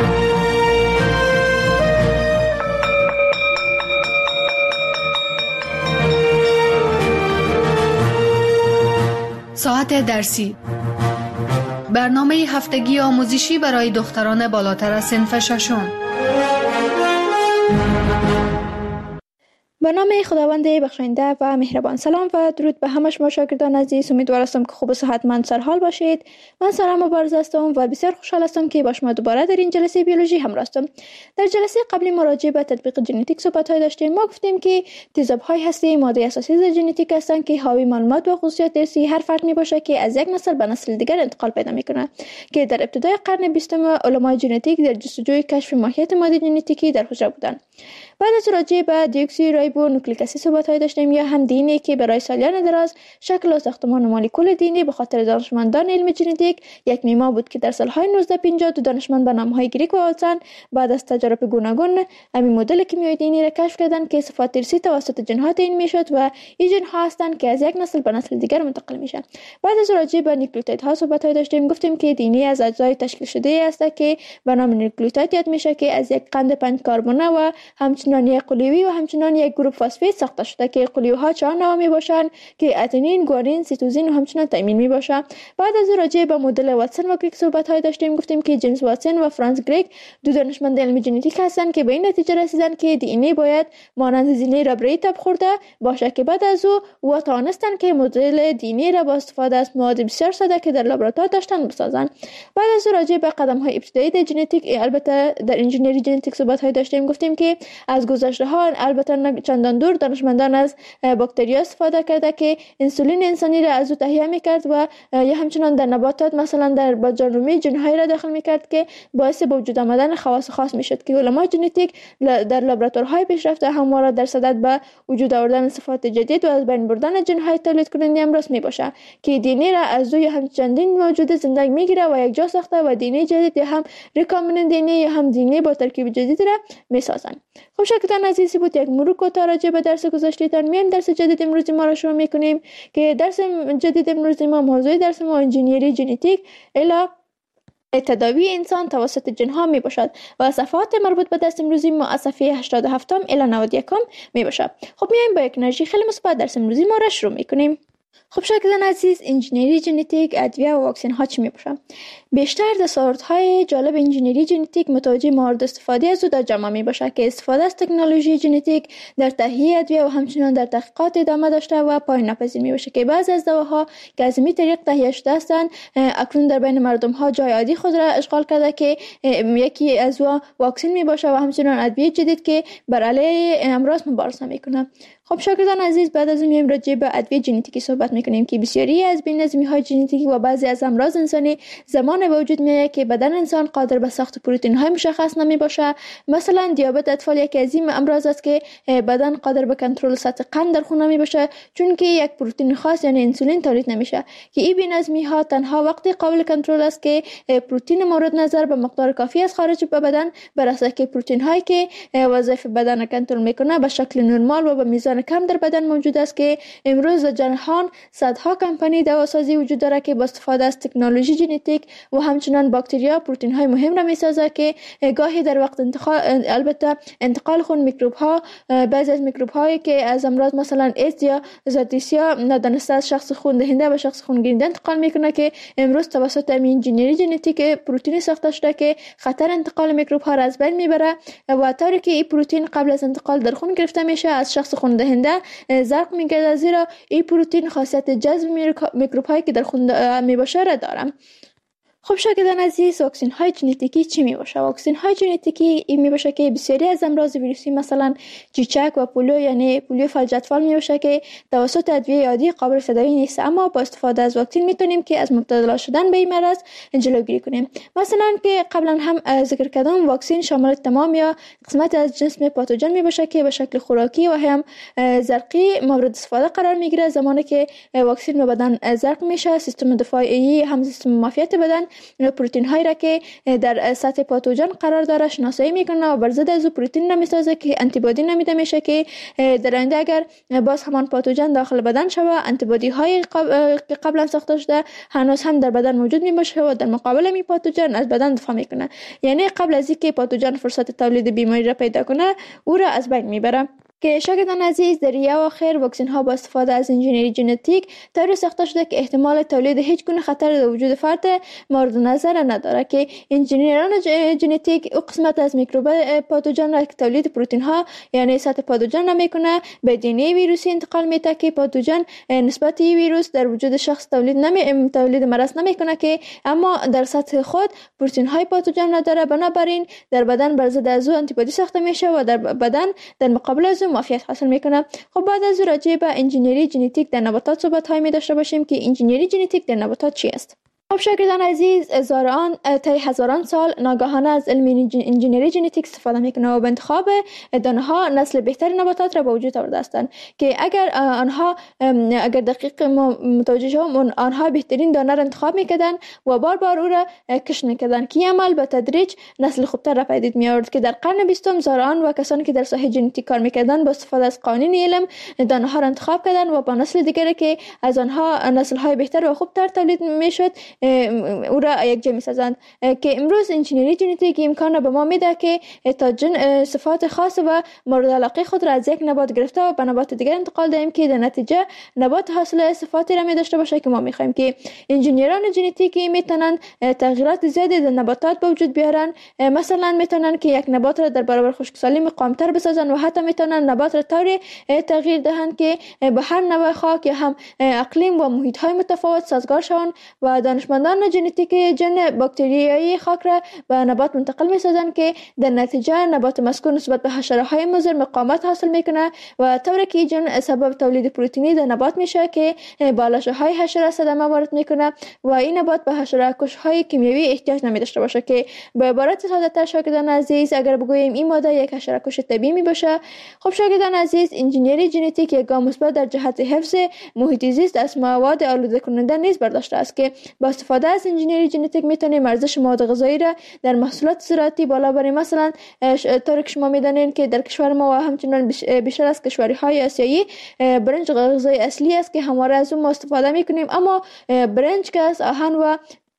Speaker 1: ساعت درسی، برنامه هفتگی آموزشی برای دختران بالاتر از صنف ششم.
Speaker 2: به نام خداوند بخشاینده و مهربان. سلام و درود به همه شما شاگردان عزیز. امیدوار هستم که خوب و صحتمند سرحال باشید. من سارا مبارز هستم و بسیار خوشحال هستم که با شما دوباره در این جلسه بیولوژی همراه هستم. در جلسه قبلی مراجعه به تطبیق ژنتیک صحبت‌های داشتیم. ما گفتیم که تیزاب‌های هستی ماده اساسی ژنتیک هستند که حاوی معلومات و خصوصیات ارثی هر فرد میباشه که از یک نسل به نسل دیگر انتقال پیدا میکنه که در ابتدای قرن 20 علمای ژنتیک در جستجوی کشف ماهیت ماده ژنتیکی در حجره بودند. بعد از راجع به دیوکسی رایبو نوکلیک اسید صحبت‌های داشتیم یا هم دی ان ای که برای سالیان دراز شکل و ساختمان مولکول دی ان ای به خاطر دانشمندان علم ژنتیک یک معما بود که در سال‌های 1950 دو دانشمند به نام‌های گریک و والسن بعد از تجارب گوناگون همین مدل کیمیایی دی ان ای را کشف کردند که صفات ارثی توسط ژن‌ها تعیین می‌شد و این ژن‌ها هستند که از یک نسل به نسل دیگر منتقل میشن. بعد از راجع به نیوکلیوتیدها صحبت‌های داشتیم. گفتیم که دی ان ای از اجزای تشکیل شده است که به نام نیوکلیوتید یاد میشه که از یک قند 5 کربن و همچنین یک قلوی و همچنین یک گروپ فسفید ساخته شده که قلیوها 4 نوع میباشند که اتنین، گوارین، سیتوزین و همچنین تایمین میباشد. بعد از راجع به مدل واتسون و کریک صحبت های داشتیم، گفتیم که جیمز واتسون و فرانس کریک دو دانشمند علم ژنتیک هستند که به این نتیجه رسیدند که دی ان ای باید مانند زینه ربری تب خورده باشه که بعد از او توانستند که مدل دی ان ای را با استفاده از مواد بسیار ساده که در لابراتوار داشتند بسازند. بعد از راجع به قدم های ابتدایی در ژنتیک، البته در انجینری ژنتیک صحبت های داشتیم، گفتیم که از گذشته ها البته نه چندان دور دانشمندان از باکتریا استفاده کرده که انسولین انسانی را از او تهیه میکرد و یا همچنان در نباتات مثلا در باجانرومی ژن‌های را داخل میکرد که باعث به وجود آمدن خواص خاص میشد که علمای ژنتیک در لابراتوارهای پیشرفته همواره در صدد به وجود آوردن صفات جدید و از بین بردن ژن‌های تولید کننده امراض میباشه که دی ان ای را از او هم چندین موجود زنده میگیره و یک جا ساخته و دی ان ای جدید یا هم ریکامبیننت دی ان ای یا هم دی ان ای با ترکیب جدید را میسازن. خب شاگردان عزیزی بود یک مرور کوتاه راجع به درس گذشته‌تان. میایم درس جدید امروزی ما را شروع میکنیم که درس جدید امروزی ما موضوع درس ما انجینیری ژنتیک الی تداوی انسان توسط جنها می باشد و صفحات مربوط به درس امروزی ما از صفحه 87 الی 91 می باشد. خب میایم با یک انرژی خیلی مثبت درس امروزی ما را شروع میکنیم. خب شاگردان عزیز، انجینری ژنتیک، ادویه و واکسن ها چی می باشد؟ بیشتر دستاوردهای جالب انجینری ژنتیک متوجه مورد استفاده از او در جامعه می باشد که استفاده از تکنولوژی ژنتیک در تهیه ادویه و همچنین در تحقیقات ادامه داشته و پایان ناپذیر می باشد که بعضی از دواها که از این طریق تهیه شده هستند اکنون در بین مردم ها جای عادی خود را اشغال کرده که یکی از واکسن می باشد و همچنین ادویه جدید که بر علیه امراض مبارزه می کنه. خب شاگردان عزیز، بعد از میایم راجع به ادویه ژنتیکی صحبت میکنیم که بسیاری از بی‌نظمی‌های ژنتیکی و بعضی از امراض انسانی زمان به وجود میاد که بدن انسان قادر به ساخت پروتئین‌های مشخص نمیباشه. مثلا دیابت اطفال یکی از این امراض است که بدن قادر به کنترل سطح قند در خون نمیباشه چون که یک پروتئین خاص یعنی انسولین تولید نمیشه که این بی‌نظمی‌ها تنها وقتی قابل کنترل است که پروتئین مورد نظر به مقدار کافی از خارج به بدن برسه که پروتئین‌هایی که وظایف بدن را کنترل میکنه به شکل نرمال و به میزان کم در بدن موجود است که امروز در جهان صدها کمپانی دواسازی وجود داره که با استفاده از تکنولوژی ژنتیک و همچنان باکتریا پروتئین های مهم را میسازه که گاهی در وقت انتقال خون میکروب ها بعضی از میکروب هایی که از امراض مثلا ایدز یا زادیسیا ندانسته از شخص خون دهنده به شخص خون گیرنده انتقال میکنه که امروز توسط انجینری ژنتیک پروتئین ساخته شده که خطر انتقال میکروب ها را از بین میبره و طوری که این پروتئین قبل از انتقال در خون گرفته میشه از شخص خون دهنده زرق میگرده زیرا این پروتئین خاصیت جذب میکروب هایی که در خون میباشه را داره. خب شاگردان عزیز، واکسن های ژنتیکی چی می باشه؟ واکسن های ژنتیکی این می باشه که بسیاری از امراض ویروسی مثلا چیچک و پولیو یعنی پولیو فلج اطفال می باشه که توسط ادویه عادی قابل تداوی نیست، اما با استفاده از واکسن میتونیم که از مبتلا شدن به این مرض جلوگیری کنیم. مثلا که قبلا هم ذکر کردم واکسن شامل تمام یا قسمت از جسم پاتوژن می باشه که به شکل خوراکی و هم زرقی مورد استفاده قرار میگیره. زمانی که واکسن به بدن زرق میشه، سیستم دفاعی هم سیستم معافیت بدن پروتئین هایی را که در سطح پاتوژن قرار داره شناسایی میکنه و بر ضد از پروتئین را میسازه که آنتی بادی نمیده میشه که در آینده اگر باز همان پاتوژن داخل بدن شوه آنتی بادی های که قبلا ساخته شده هنوز هم در بدن موجود میباشه و در مقابل می پاتوژن از بدن دفاع میکنه، یعنی قبل از اینکه پاتوژن فرصت تولید بیماری را پیدا کنه او را از بین میبره. که شاگردان عزیز، در اواخر واکسن ها با استفاده از انجینری ژنتیک طوری ساخته شده که احتمال تولید هیچ گونه خطر در وجود فرد مورد نظر نداره که انجینران ژنتیک او قسمت از میکروب پاتوژن را که تولید پروتئین ها یعنی سطح پاتوژن را میکنه به دی ان ای ویروسی انتقال میده که پاتوژن نسبت ویروس در وجود شخص تولید مرض نمیکنه که اما در سطح خود پروتئین های پاتوژن نداره، بنابراین در بدن بر ضد از آنتی بادی ساخته میشه و در بدن در مقابل از معافیت حاصل میکنه. خب بعد از راجع به انجینری ژنتیک در نباتات صحبت های می داشته باشیم که انجینری ژنتیک در نباتات چی است؟ خب شاگردان عزیز، هزاران سال ناگهانه از علم انجینری ژنتیک استفاده میکنه و به انتخاب دانه ها نسل بهتر نباتات را به وجود آورده هستند که اگر دقیق متوجه شوم آنها بهترین دانه را انتخاب میکردن و بار بار او را کشت میکردن که عمل به تدریج نسل خوبتر را پدید میآورد که در قرن 20 زارعان و کسانی که در ساحه ژنتیک کار میکردن با استفاده از قوانین علم دانه ها را انتخاب کردن و با نسل دیگری که از آنها نسل های بهتر و خوبتر تولید میشد او را یک جا می‌سازند که امروز انجینری ژنتیک امکان به ما میده که تا صفات خاص و مورد علاقه خود را از یک نبات گرفته و به نبات دیگر انتقال دهیم که در نتیجه نبات حاصل صفاتی را می داشته باشه که ما می‌خوایم. که انجینران ژنتیکی میتونن تغییرات زیادی در نباتات به وجود بیارن. مثلا میتونن که یک نبات را در برابر خشکسالی مقاوم‌تر بسازن و حتی میتونن نبات را طوری تغییر دهند که به هر نوع خاک یا هم اقلیم و محیط‌های متفاوت سازگار شوند و دانشمندان ژنتیک ژن باکتریایی خاک را به نبات منتقل می‌سازند که در نتیجه نبات مذکور نسبت به حشره‌های مضر مقاومت حاصل میکنه و طوری که ژن سبب تولید پروتئینی در نبات میشه که با لاشه‌های حشره صدمه وارد میکنه و این نبات به حشره‌کش‌های کیمیایی احتیاج نمی‌داشته باشه. که به عبارت ساده‌تر شاگردان عزیز اگر بگوییم این ماده یک حشره‌کش طبیعی میباشه. خب شاگردان عزیز، انجینری ژنتیک یک گام مثبت در جهت حفظ محیط زیست از مواد آلوده کننده نیز برداشته است که با استفاده از انجینری ژنتیک میتونیم ارزش مواد غذایی را در محصولات زراعتی بالا بریم. مثلا طور که شما میدانید که در کشور ما و همچنان بیشتر از کشورهای آسیایی برنج غذای اصلی است که همواره از اون ما استفاده میکنیم، اما برنج که از آهن و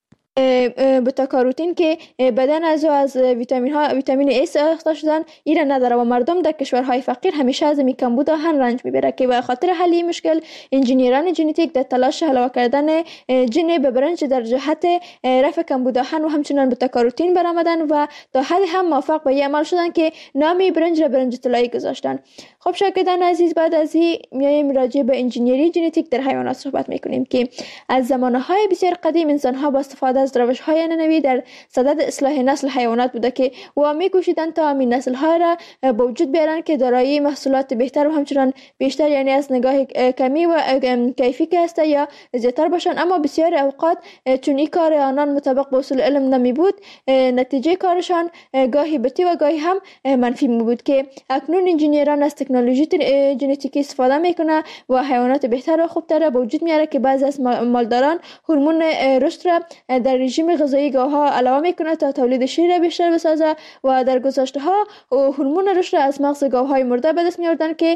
Speaker 2: بتا کاروتین که بدن از ویتامین ای ساخته شدن ایران نداره و مردم در کشورهای فقیر همیشه از این کمبود آهن رنج میبره. که به خاطر حل این مشکل انجینیران ژنتیک در تلاش علاوه کردن ژن به برنج در جهت رفع کمبود آهن و همچنان بتا کاروتین برآمدن و تا حدی هم موفق به این عمل شدن که نام برنج را برنج طلایی گذاشتن. خب شاگردان عزیز، بعد از این میایم راجع به انجینری ژنتیک در حیوانات صحبت میکنیم که از زمانهای بسیار قدیم انسان‌ها با استفاده از روش‌های ننوی در صدد اصلاح نسل حیوانات بوده که و می‌کوشیدند تا همین نسل‌ها را به وجود بیارن که دارای محصولات بهتر و همچنان بیشتر، یعنی از نگاه کمی و کیفی که هست یا زیادتر باشن. اما بسیار اوقات چون این کار آنان مطابق با اصول علم نمی بود، نتیجه کارشان گاهی بتی و گاهی هم منفی می بود. که اکنون انجینیران از تکنولوژی ژنتیکی استفاده میکنه و حیوانات بهتر و خوبتر به وجود میاره که بعضی از مالداران هورمون رشد را در رژیم غذایی گاه‌ها علاوه میکنه تا تولید شیر بیشتر بسازه و در گذشته‌ها هورمون رشد از مغز گاوهای مرده به دست می‌آوردن که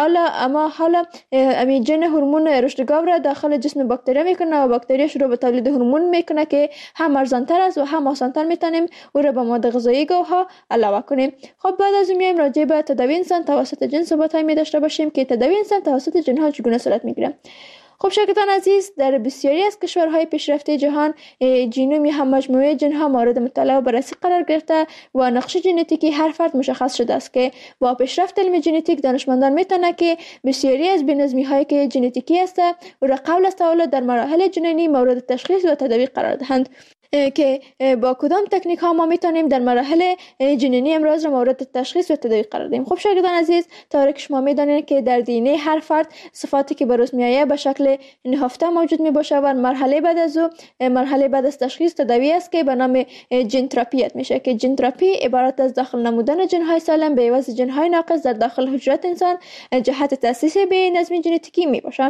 Speaker 2: حالا همین ژن هورمون رشد گاو را داخل جسم باکتری میکنه و باکتری شروع به تولید هورمون میکنه که هم ارزان‌تر است و هم آسان‌تر میتونیم او را به مواد غذایی گاوها علاوه کنیم. خب بعد از اون میایم راجع به تداوی انسان توسط جن صحبت‌هایی می‌داشته باشیم که تداوی انسان توسط جن‌ها چگونه صورت می‌گیره. خب شاگردان عزیز، در بسیاری از کشورهای پیشرفته جهان ژنوم هم مجموعه ژن‌ها مورد مطالعه و بررسی قرار گرفته و نقش ژنتیکی هر فرد مشخص شده است. که با پیشرفت علم ژنتیک دانشمندان میتونن که بسیاری از بی‌نظمی‌هایی که ژنتیکی است او را قبل از تولد در مراحل جنینی مورد تشخیص و تداوی قرار دهند. که با کدام تکنیک ها ما میتونیم در مراحل جنینی امراض را مورد تشخیص و تداوی قرار دهیم. خب شاگردان عزیز، طوری که شما میدانید که در دی هر فرد صفاتی که بروز میآید به شکل نهفته موجود می باشه و مرحله بعد از تشخیص تداوی است که به نام ژن تراپی میشه. که ژن تراپی عبارت از داخل نمودن ژن های سالم به عوض ژن های ناقص در داخل حجرات انسان جهت تاسیس به نظم ژنتیکی می باشه.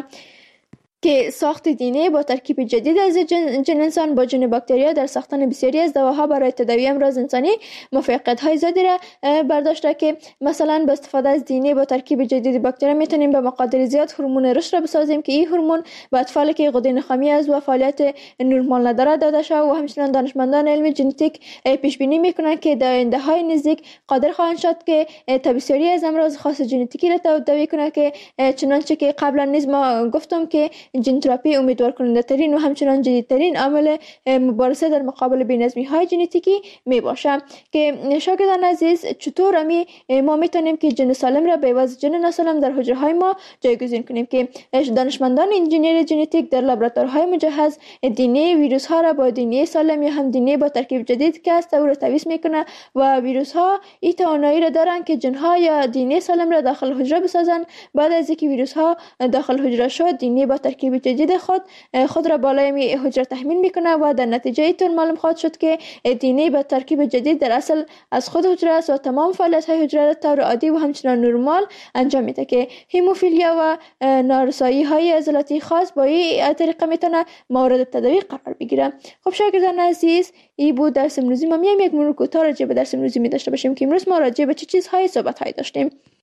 Speaker 2: که ساخت دی با ترکیب جدید از ژن انسان با ژن باکتریا در ساختن بسیاری از دواها برای تداوی امراض انسانی موفقیت‌های زیادی را برداشته. که مثلا با استفاده از دی با ترکیب جدید باکتریا میتونیم به مقادیر زیاد هورمون رشد را بسازیم که این هورمون به اطفالی که غده نخامی از و فعالیت نورمال ندارد داده شده و همچنین دانشمندان علم ژنتیک پیش بینی میکنند که در آینده‌های نزدیک قادر خواهند شد که بسیاری از امراض خاص ژنتیکی را تداوی کنند. که چنانچه که قبلا نیز ما گفتم که ژن تراپی امیدوار کننده ترین و همچنان جدیدترین عامل مبارزه در مقابل بی‌نظمی های ژنتیکی می باشه. که شاگردان عزیز، چطور ما میتونیم که ژن سالم را به عوض ژن ناسالم در حجره های ما جایگزین کنیم؟ که دانشمندان انجینری ژنتیک در لابراتوارهای مجهز دی ویروس ها را با دی سالم یا هم دی با ترکیب جدید که است او را تمیز میکنه و ویروس ها این توانایی را دارن که ژن ها یا دی سالم را داخل حجره بسازن. بعد از اینکه ویروس ها داخل حجره شد، دی با ترکیب جدید خود را بالای حجره تحمیل میکنه و در نتیجه اینطور معلوم خواهد شد که دی با ترکیب جدید در اصل از خود حجره است و تمام فعالیت های حجره را طور عادی و همچنان نرمال انجام میده. که هموفیلیا و نارسایی های عضلاتی خاص با این طریقه میتونه مورد تداوی قرار بگیره. خب شاگردان عزیز، این بود درس امروزی. ما میایم یک مرور کوتاه راجع به درس امروزی می داشته باشیم که امروز ما راجع به چه چیزهای صحبت های داشتیم.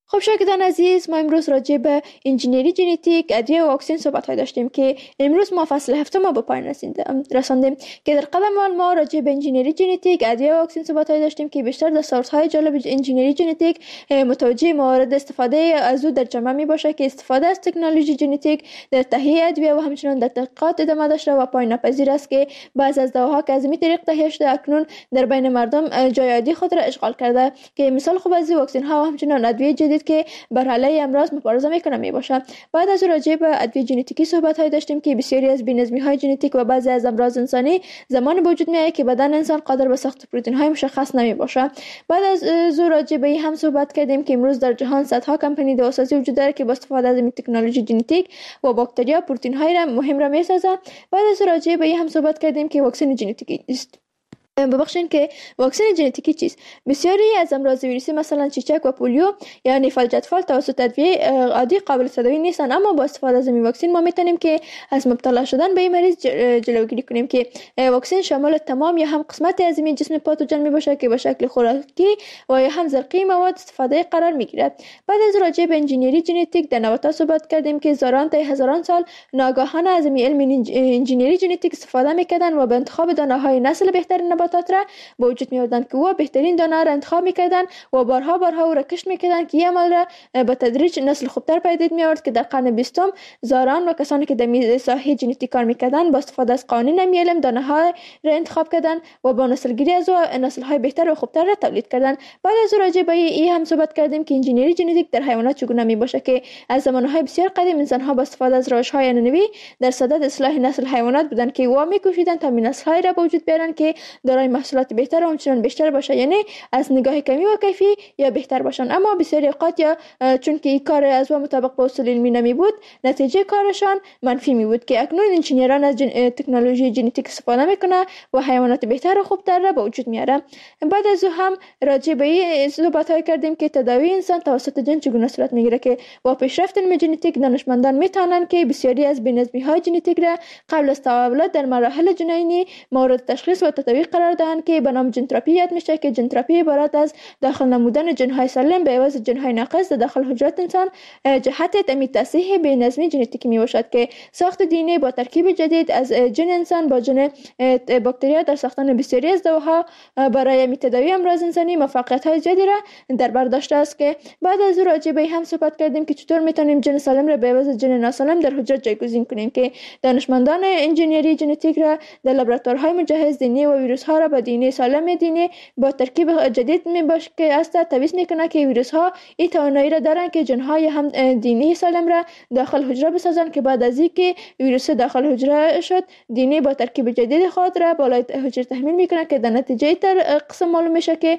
Speaker 2: خب شاگردان عزیز، ما امروز راجع به انجینری ژنتیک، ادویه و واکسن صحبت داشتیم که امروز ما فصل هفتم ما به پایان رساندیم که در قدم اول ما راجع به انجینری ژنتیک، ادویه و واکسن صحبت داشتیم که بیشتر دستاوردهای جالب انجینری ژنتیک متوجه موارد استفاده از او در جامعه می باشه که استفاده از تکنولوژی ژنتیک در تهیه ادویه و همچنین در تحقیقات ادامه داشته و پایان ناپذیر است که بعضی از دواها که از این طریق تهیه شده اکنون در بین مردم جای عادی خود را اشغال کرده که مثال خوب از واکسن ها و همچنین ادویه جدید که بر علیه امراض مبارزه میکنه می باشه. بعد از راجع به ادویه ژنتیکی صحبت های داشتیم که بسیاری از بی‌نظمی های ژنتیک و بعضی از امراض انسانی زمان به وجود میاد که بدن انسان قادر به ساخت پروتئین های مشخص نمی باشه. بعد از راجع به هم صحبت کردیم که امروز در جهان صدها کمپانی داروسازی وجود داره که با استفاده از تکنولوژی ژنتیک و باکتریا پروتئین های مهم را میسازه. بعد از راجع به هم صحبت کردیم که واکسن ژنتیکی است. ببخشید که واکسن ژنتیکی چیست؟ بسیاری از امراض ویروسی مثلا چیچک و پولیو یعنی فلجتفال توسط ادویه عادی قابل تداوی نیستن، اما با استفاده از این واکسن ما میتونیم که از مبتلا شدن به این مریض جلوگیری کنیم که واکسن شامل تمام یا هم قسمت از این جسم پاتوژن میباشه که به شکل خوراکی و یا هم زرقی مواد استفاده قرار میگیرد. بعد از راجع به انجینری ژنتیک در نباتات صحبت کردیم که هزاران تا هزاران سال ناگهانه از علم انجینری ژنتیک استفاده میکردن و به انتخاب دانه‌های نسل بهترین نباتات را به وجود می آوردند که او بهترین دانه را انتخاب میکردند و بارها او را کشت میکردند که این عمل را به تدریج نسل خوبتر پدید می آورد که در قرن 20 زاران و کسانی که در ساحه ژنتیک کار میکردند با استفاده از قوانین علم دانه ها را انتخاب کردند و با نسلگیری از او نسل های بهتر و خوبتر را تولید کردند. بعد از راجع به این هم صحبت کردیم که انجینری ژنتیک در حیوانات چگونه می باشه که از زمانهای بسیار قدیم انسان ها با استفاده از روش های عنعنوی در صدد اصلاح نسل حیوانات بودند که او میکوشیدند تا نسل های را به وجود بیارند که دارای محصولات بهتر و همچنان بیشتر باشه، یعنی از نگاه کمی و کیفی یا بهتر باشن. اما بسیاری اوقات یا چون که این کار از و مطابق با اصول علمی نمی بود نتیجه کارشان منفی می بود که اکنون انجینران از تکنولوژی ژنتیک استفاده میکنه و حیوانات بهتر و خوبتر را به وجود میاره. بعد از هم راجع به این صحبت های کردیم که تداوی انسان توسط جن چگونه صورت میگیره که با پیشرفت علم ژنتیک دانشمندان میتونن که بسیاری از بی‌نظمی های ژنتیک را قبل از تولد در مراحل جنینی مورد تشخیص و تداوی قرار دهند که به نام ژن تراپی یاد میشه که ژن تراپی عبارت از داخل نمودن ژن‌های سالم به عوض ژن‌های ناقص در داخل حجرات انسان جهت تامین تصحیح بی‌نظمی ژنتیکی میباشد که ساخت دی با ترکیب جدید از ژن انسان با ژن باکتریا در ساختن بسیاری از دواها برای تداوی امراض انسانی موفقیت‌های زیادی را در بر داشته است. که بعد از راجع به هم صحبت کردیم که چطور میتونیم ژن سالم را به عوض ژن ناسالم در حجره جایگزین کنیم که دانشمندان انجینری ژنتیک را در لابراتوارهای مجهز دی و ویروس ها را با دی سالم دی با ترکیب جدید میباشه که است تویس میکنه که ویروس ها این توانایی را دارن که ژن های هم دی سالم را داخل حجره بسازن که بعد از اینکه ویروس داخل حجره شد دی با ترکیب جدید خود را بالای حجره تحمیل میکنه که در نتیجه در قسم معلوم میشه که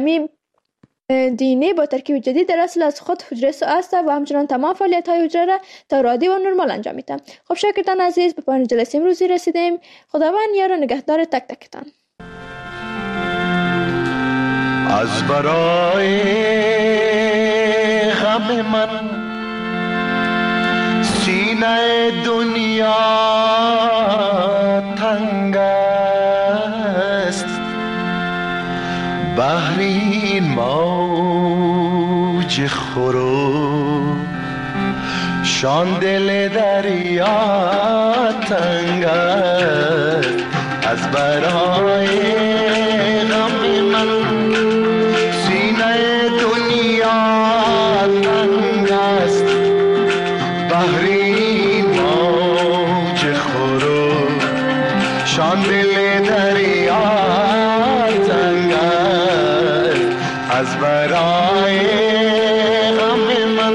Speaker 2: دی با ترکیب جدید در اصل از خود حجره است و همچنان تمام فعالیت های حجره را تا عادی و نرمال انجام میده. خب شاگردان عزیز، به پایان جلسه امروزی رسیدیم. خداوند یار و نگهدار تک تکتان.
Speaker 3: از برای غم من سینه دنیا تنگ است، بحر این موج خروش شان دل دریا تنگ است. از برای غم من سینه دنیا تنگ است، بحر این موج خروش شان دل دریا تنگ است. از برای غم من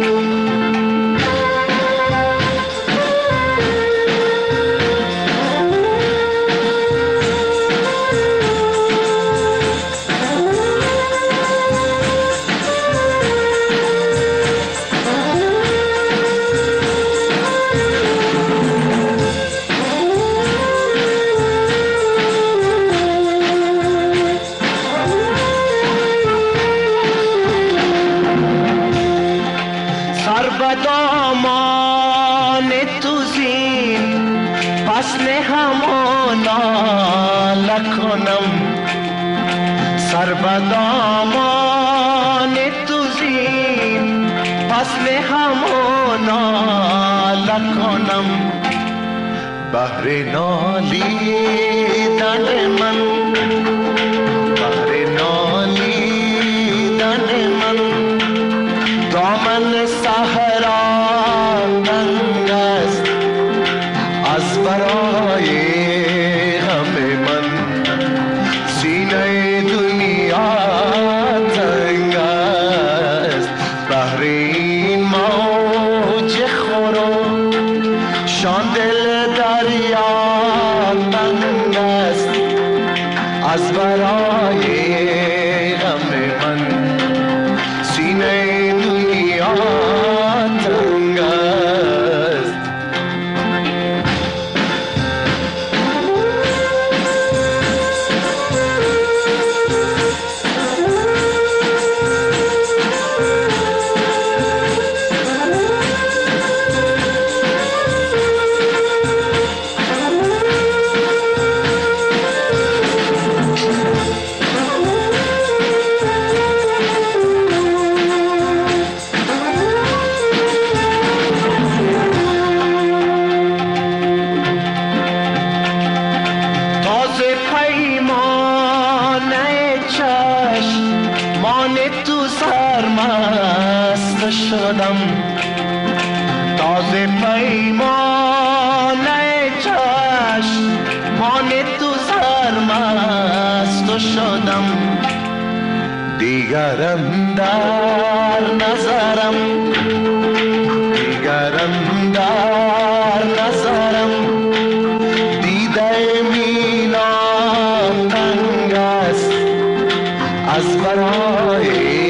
Speaker 3: دامان تو زین پس نهمانا لکنم، سر به دامان تو زین فصل همانا لکنم بهر نالیدن من بهر نالیدن من دامن صحرا تنگ است از برای غم من سینه دنیا تنگ است بهر این موج خورو شان دل دریا تنگ است از برای غم من سینه دنیا تنگ است شدم تازه پیمانه چشمان تو سرمست شدم دیگرم در نظرم دیگرم در نظرم دیده مینا تنگ است از برای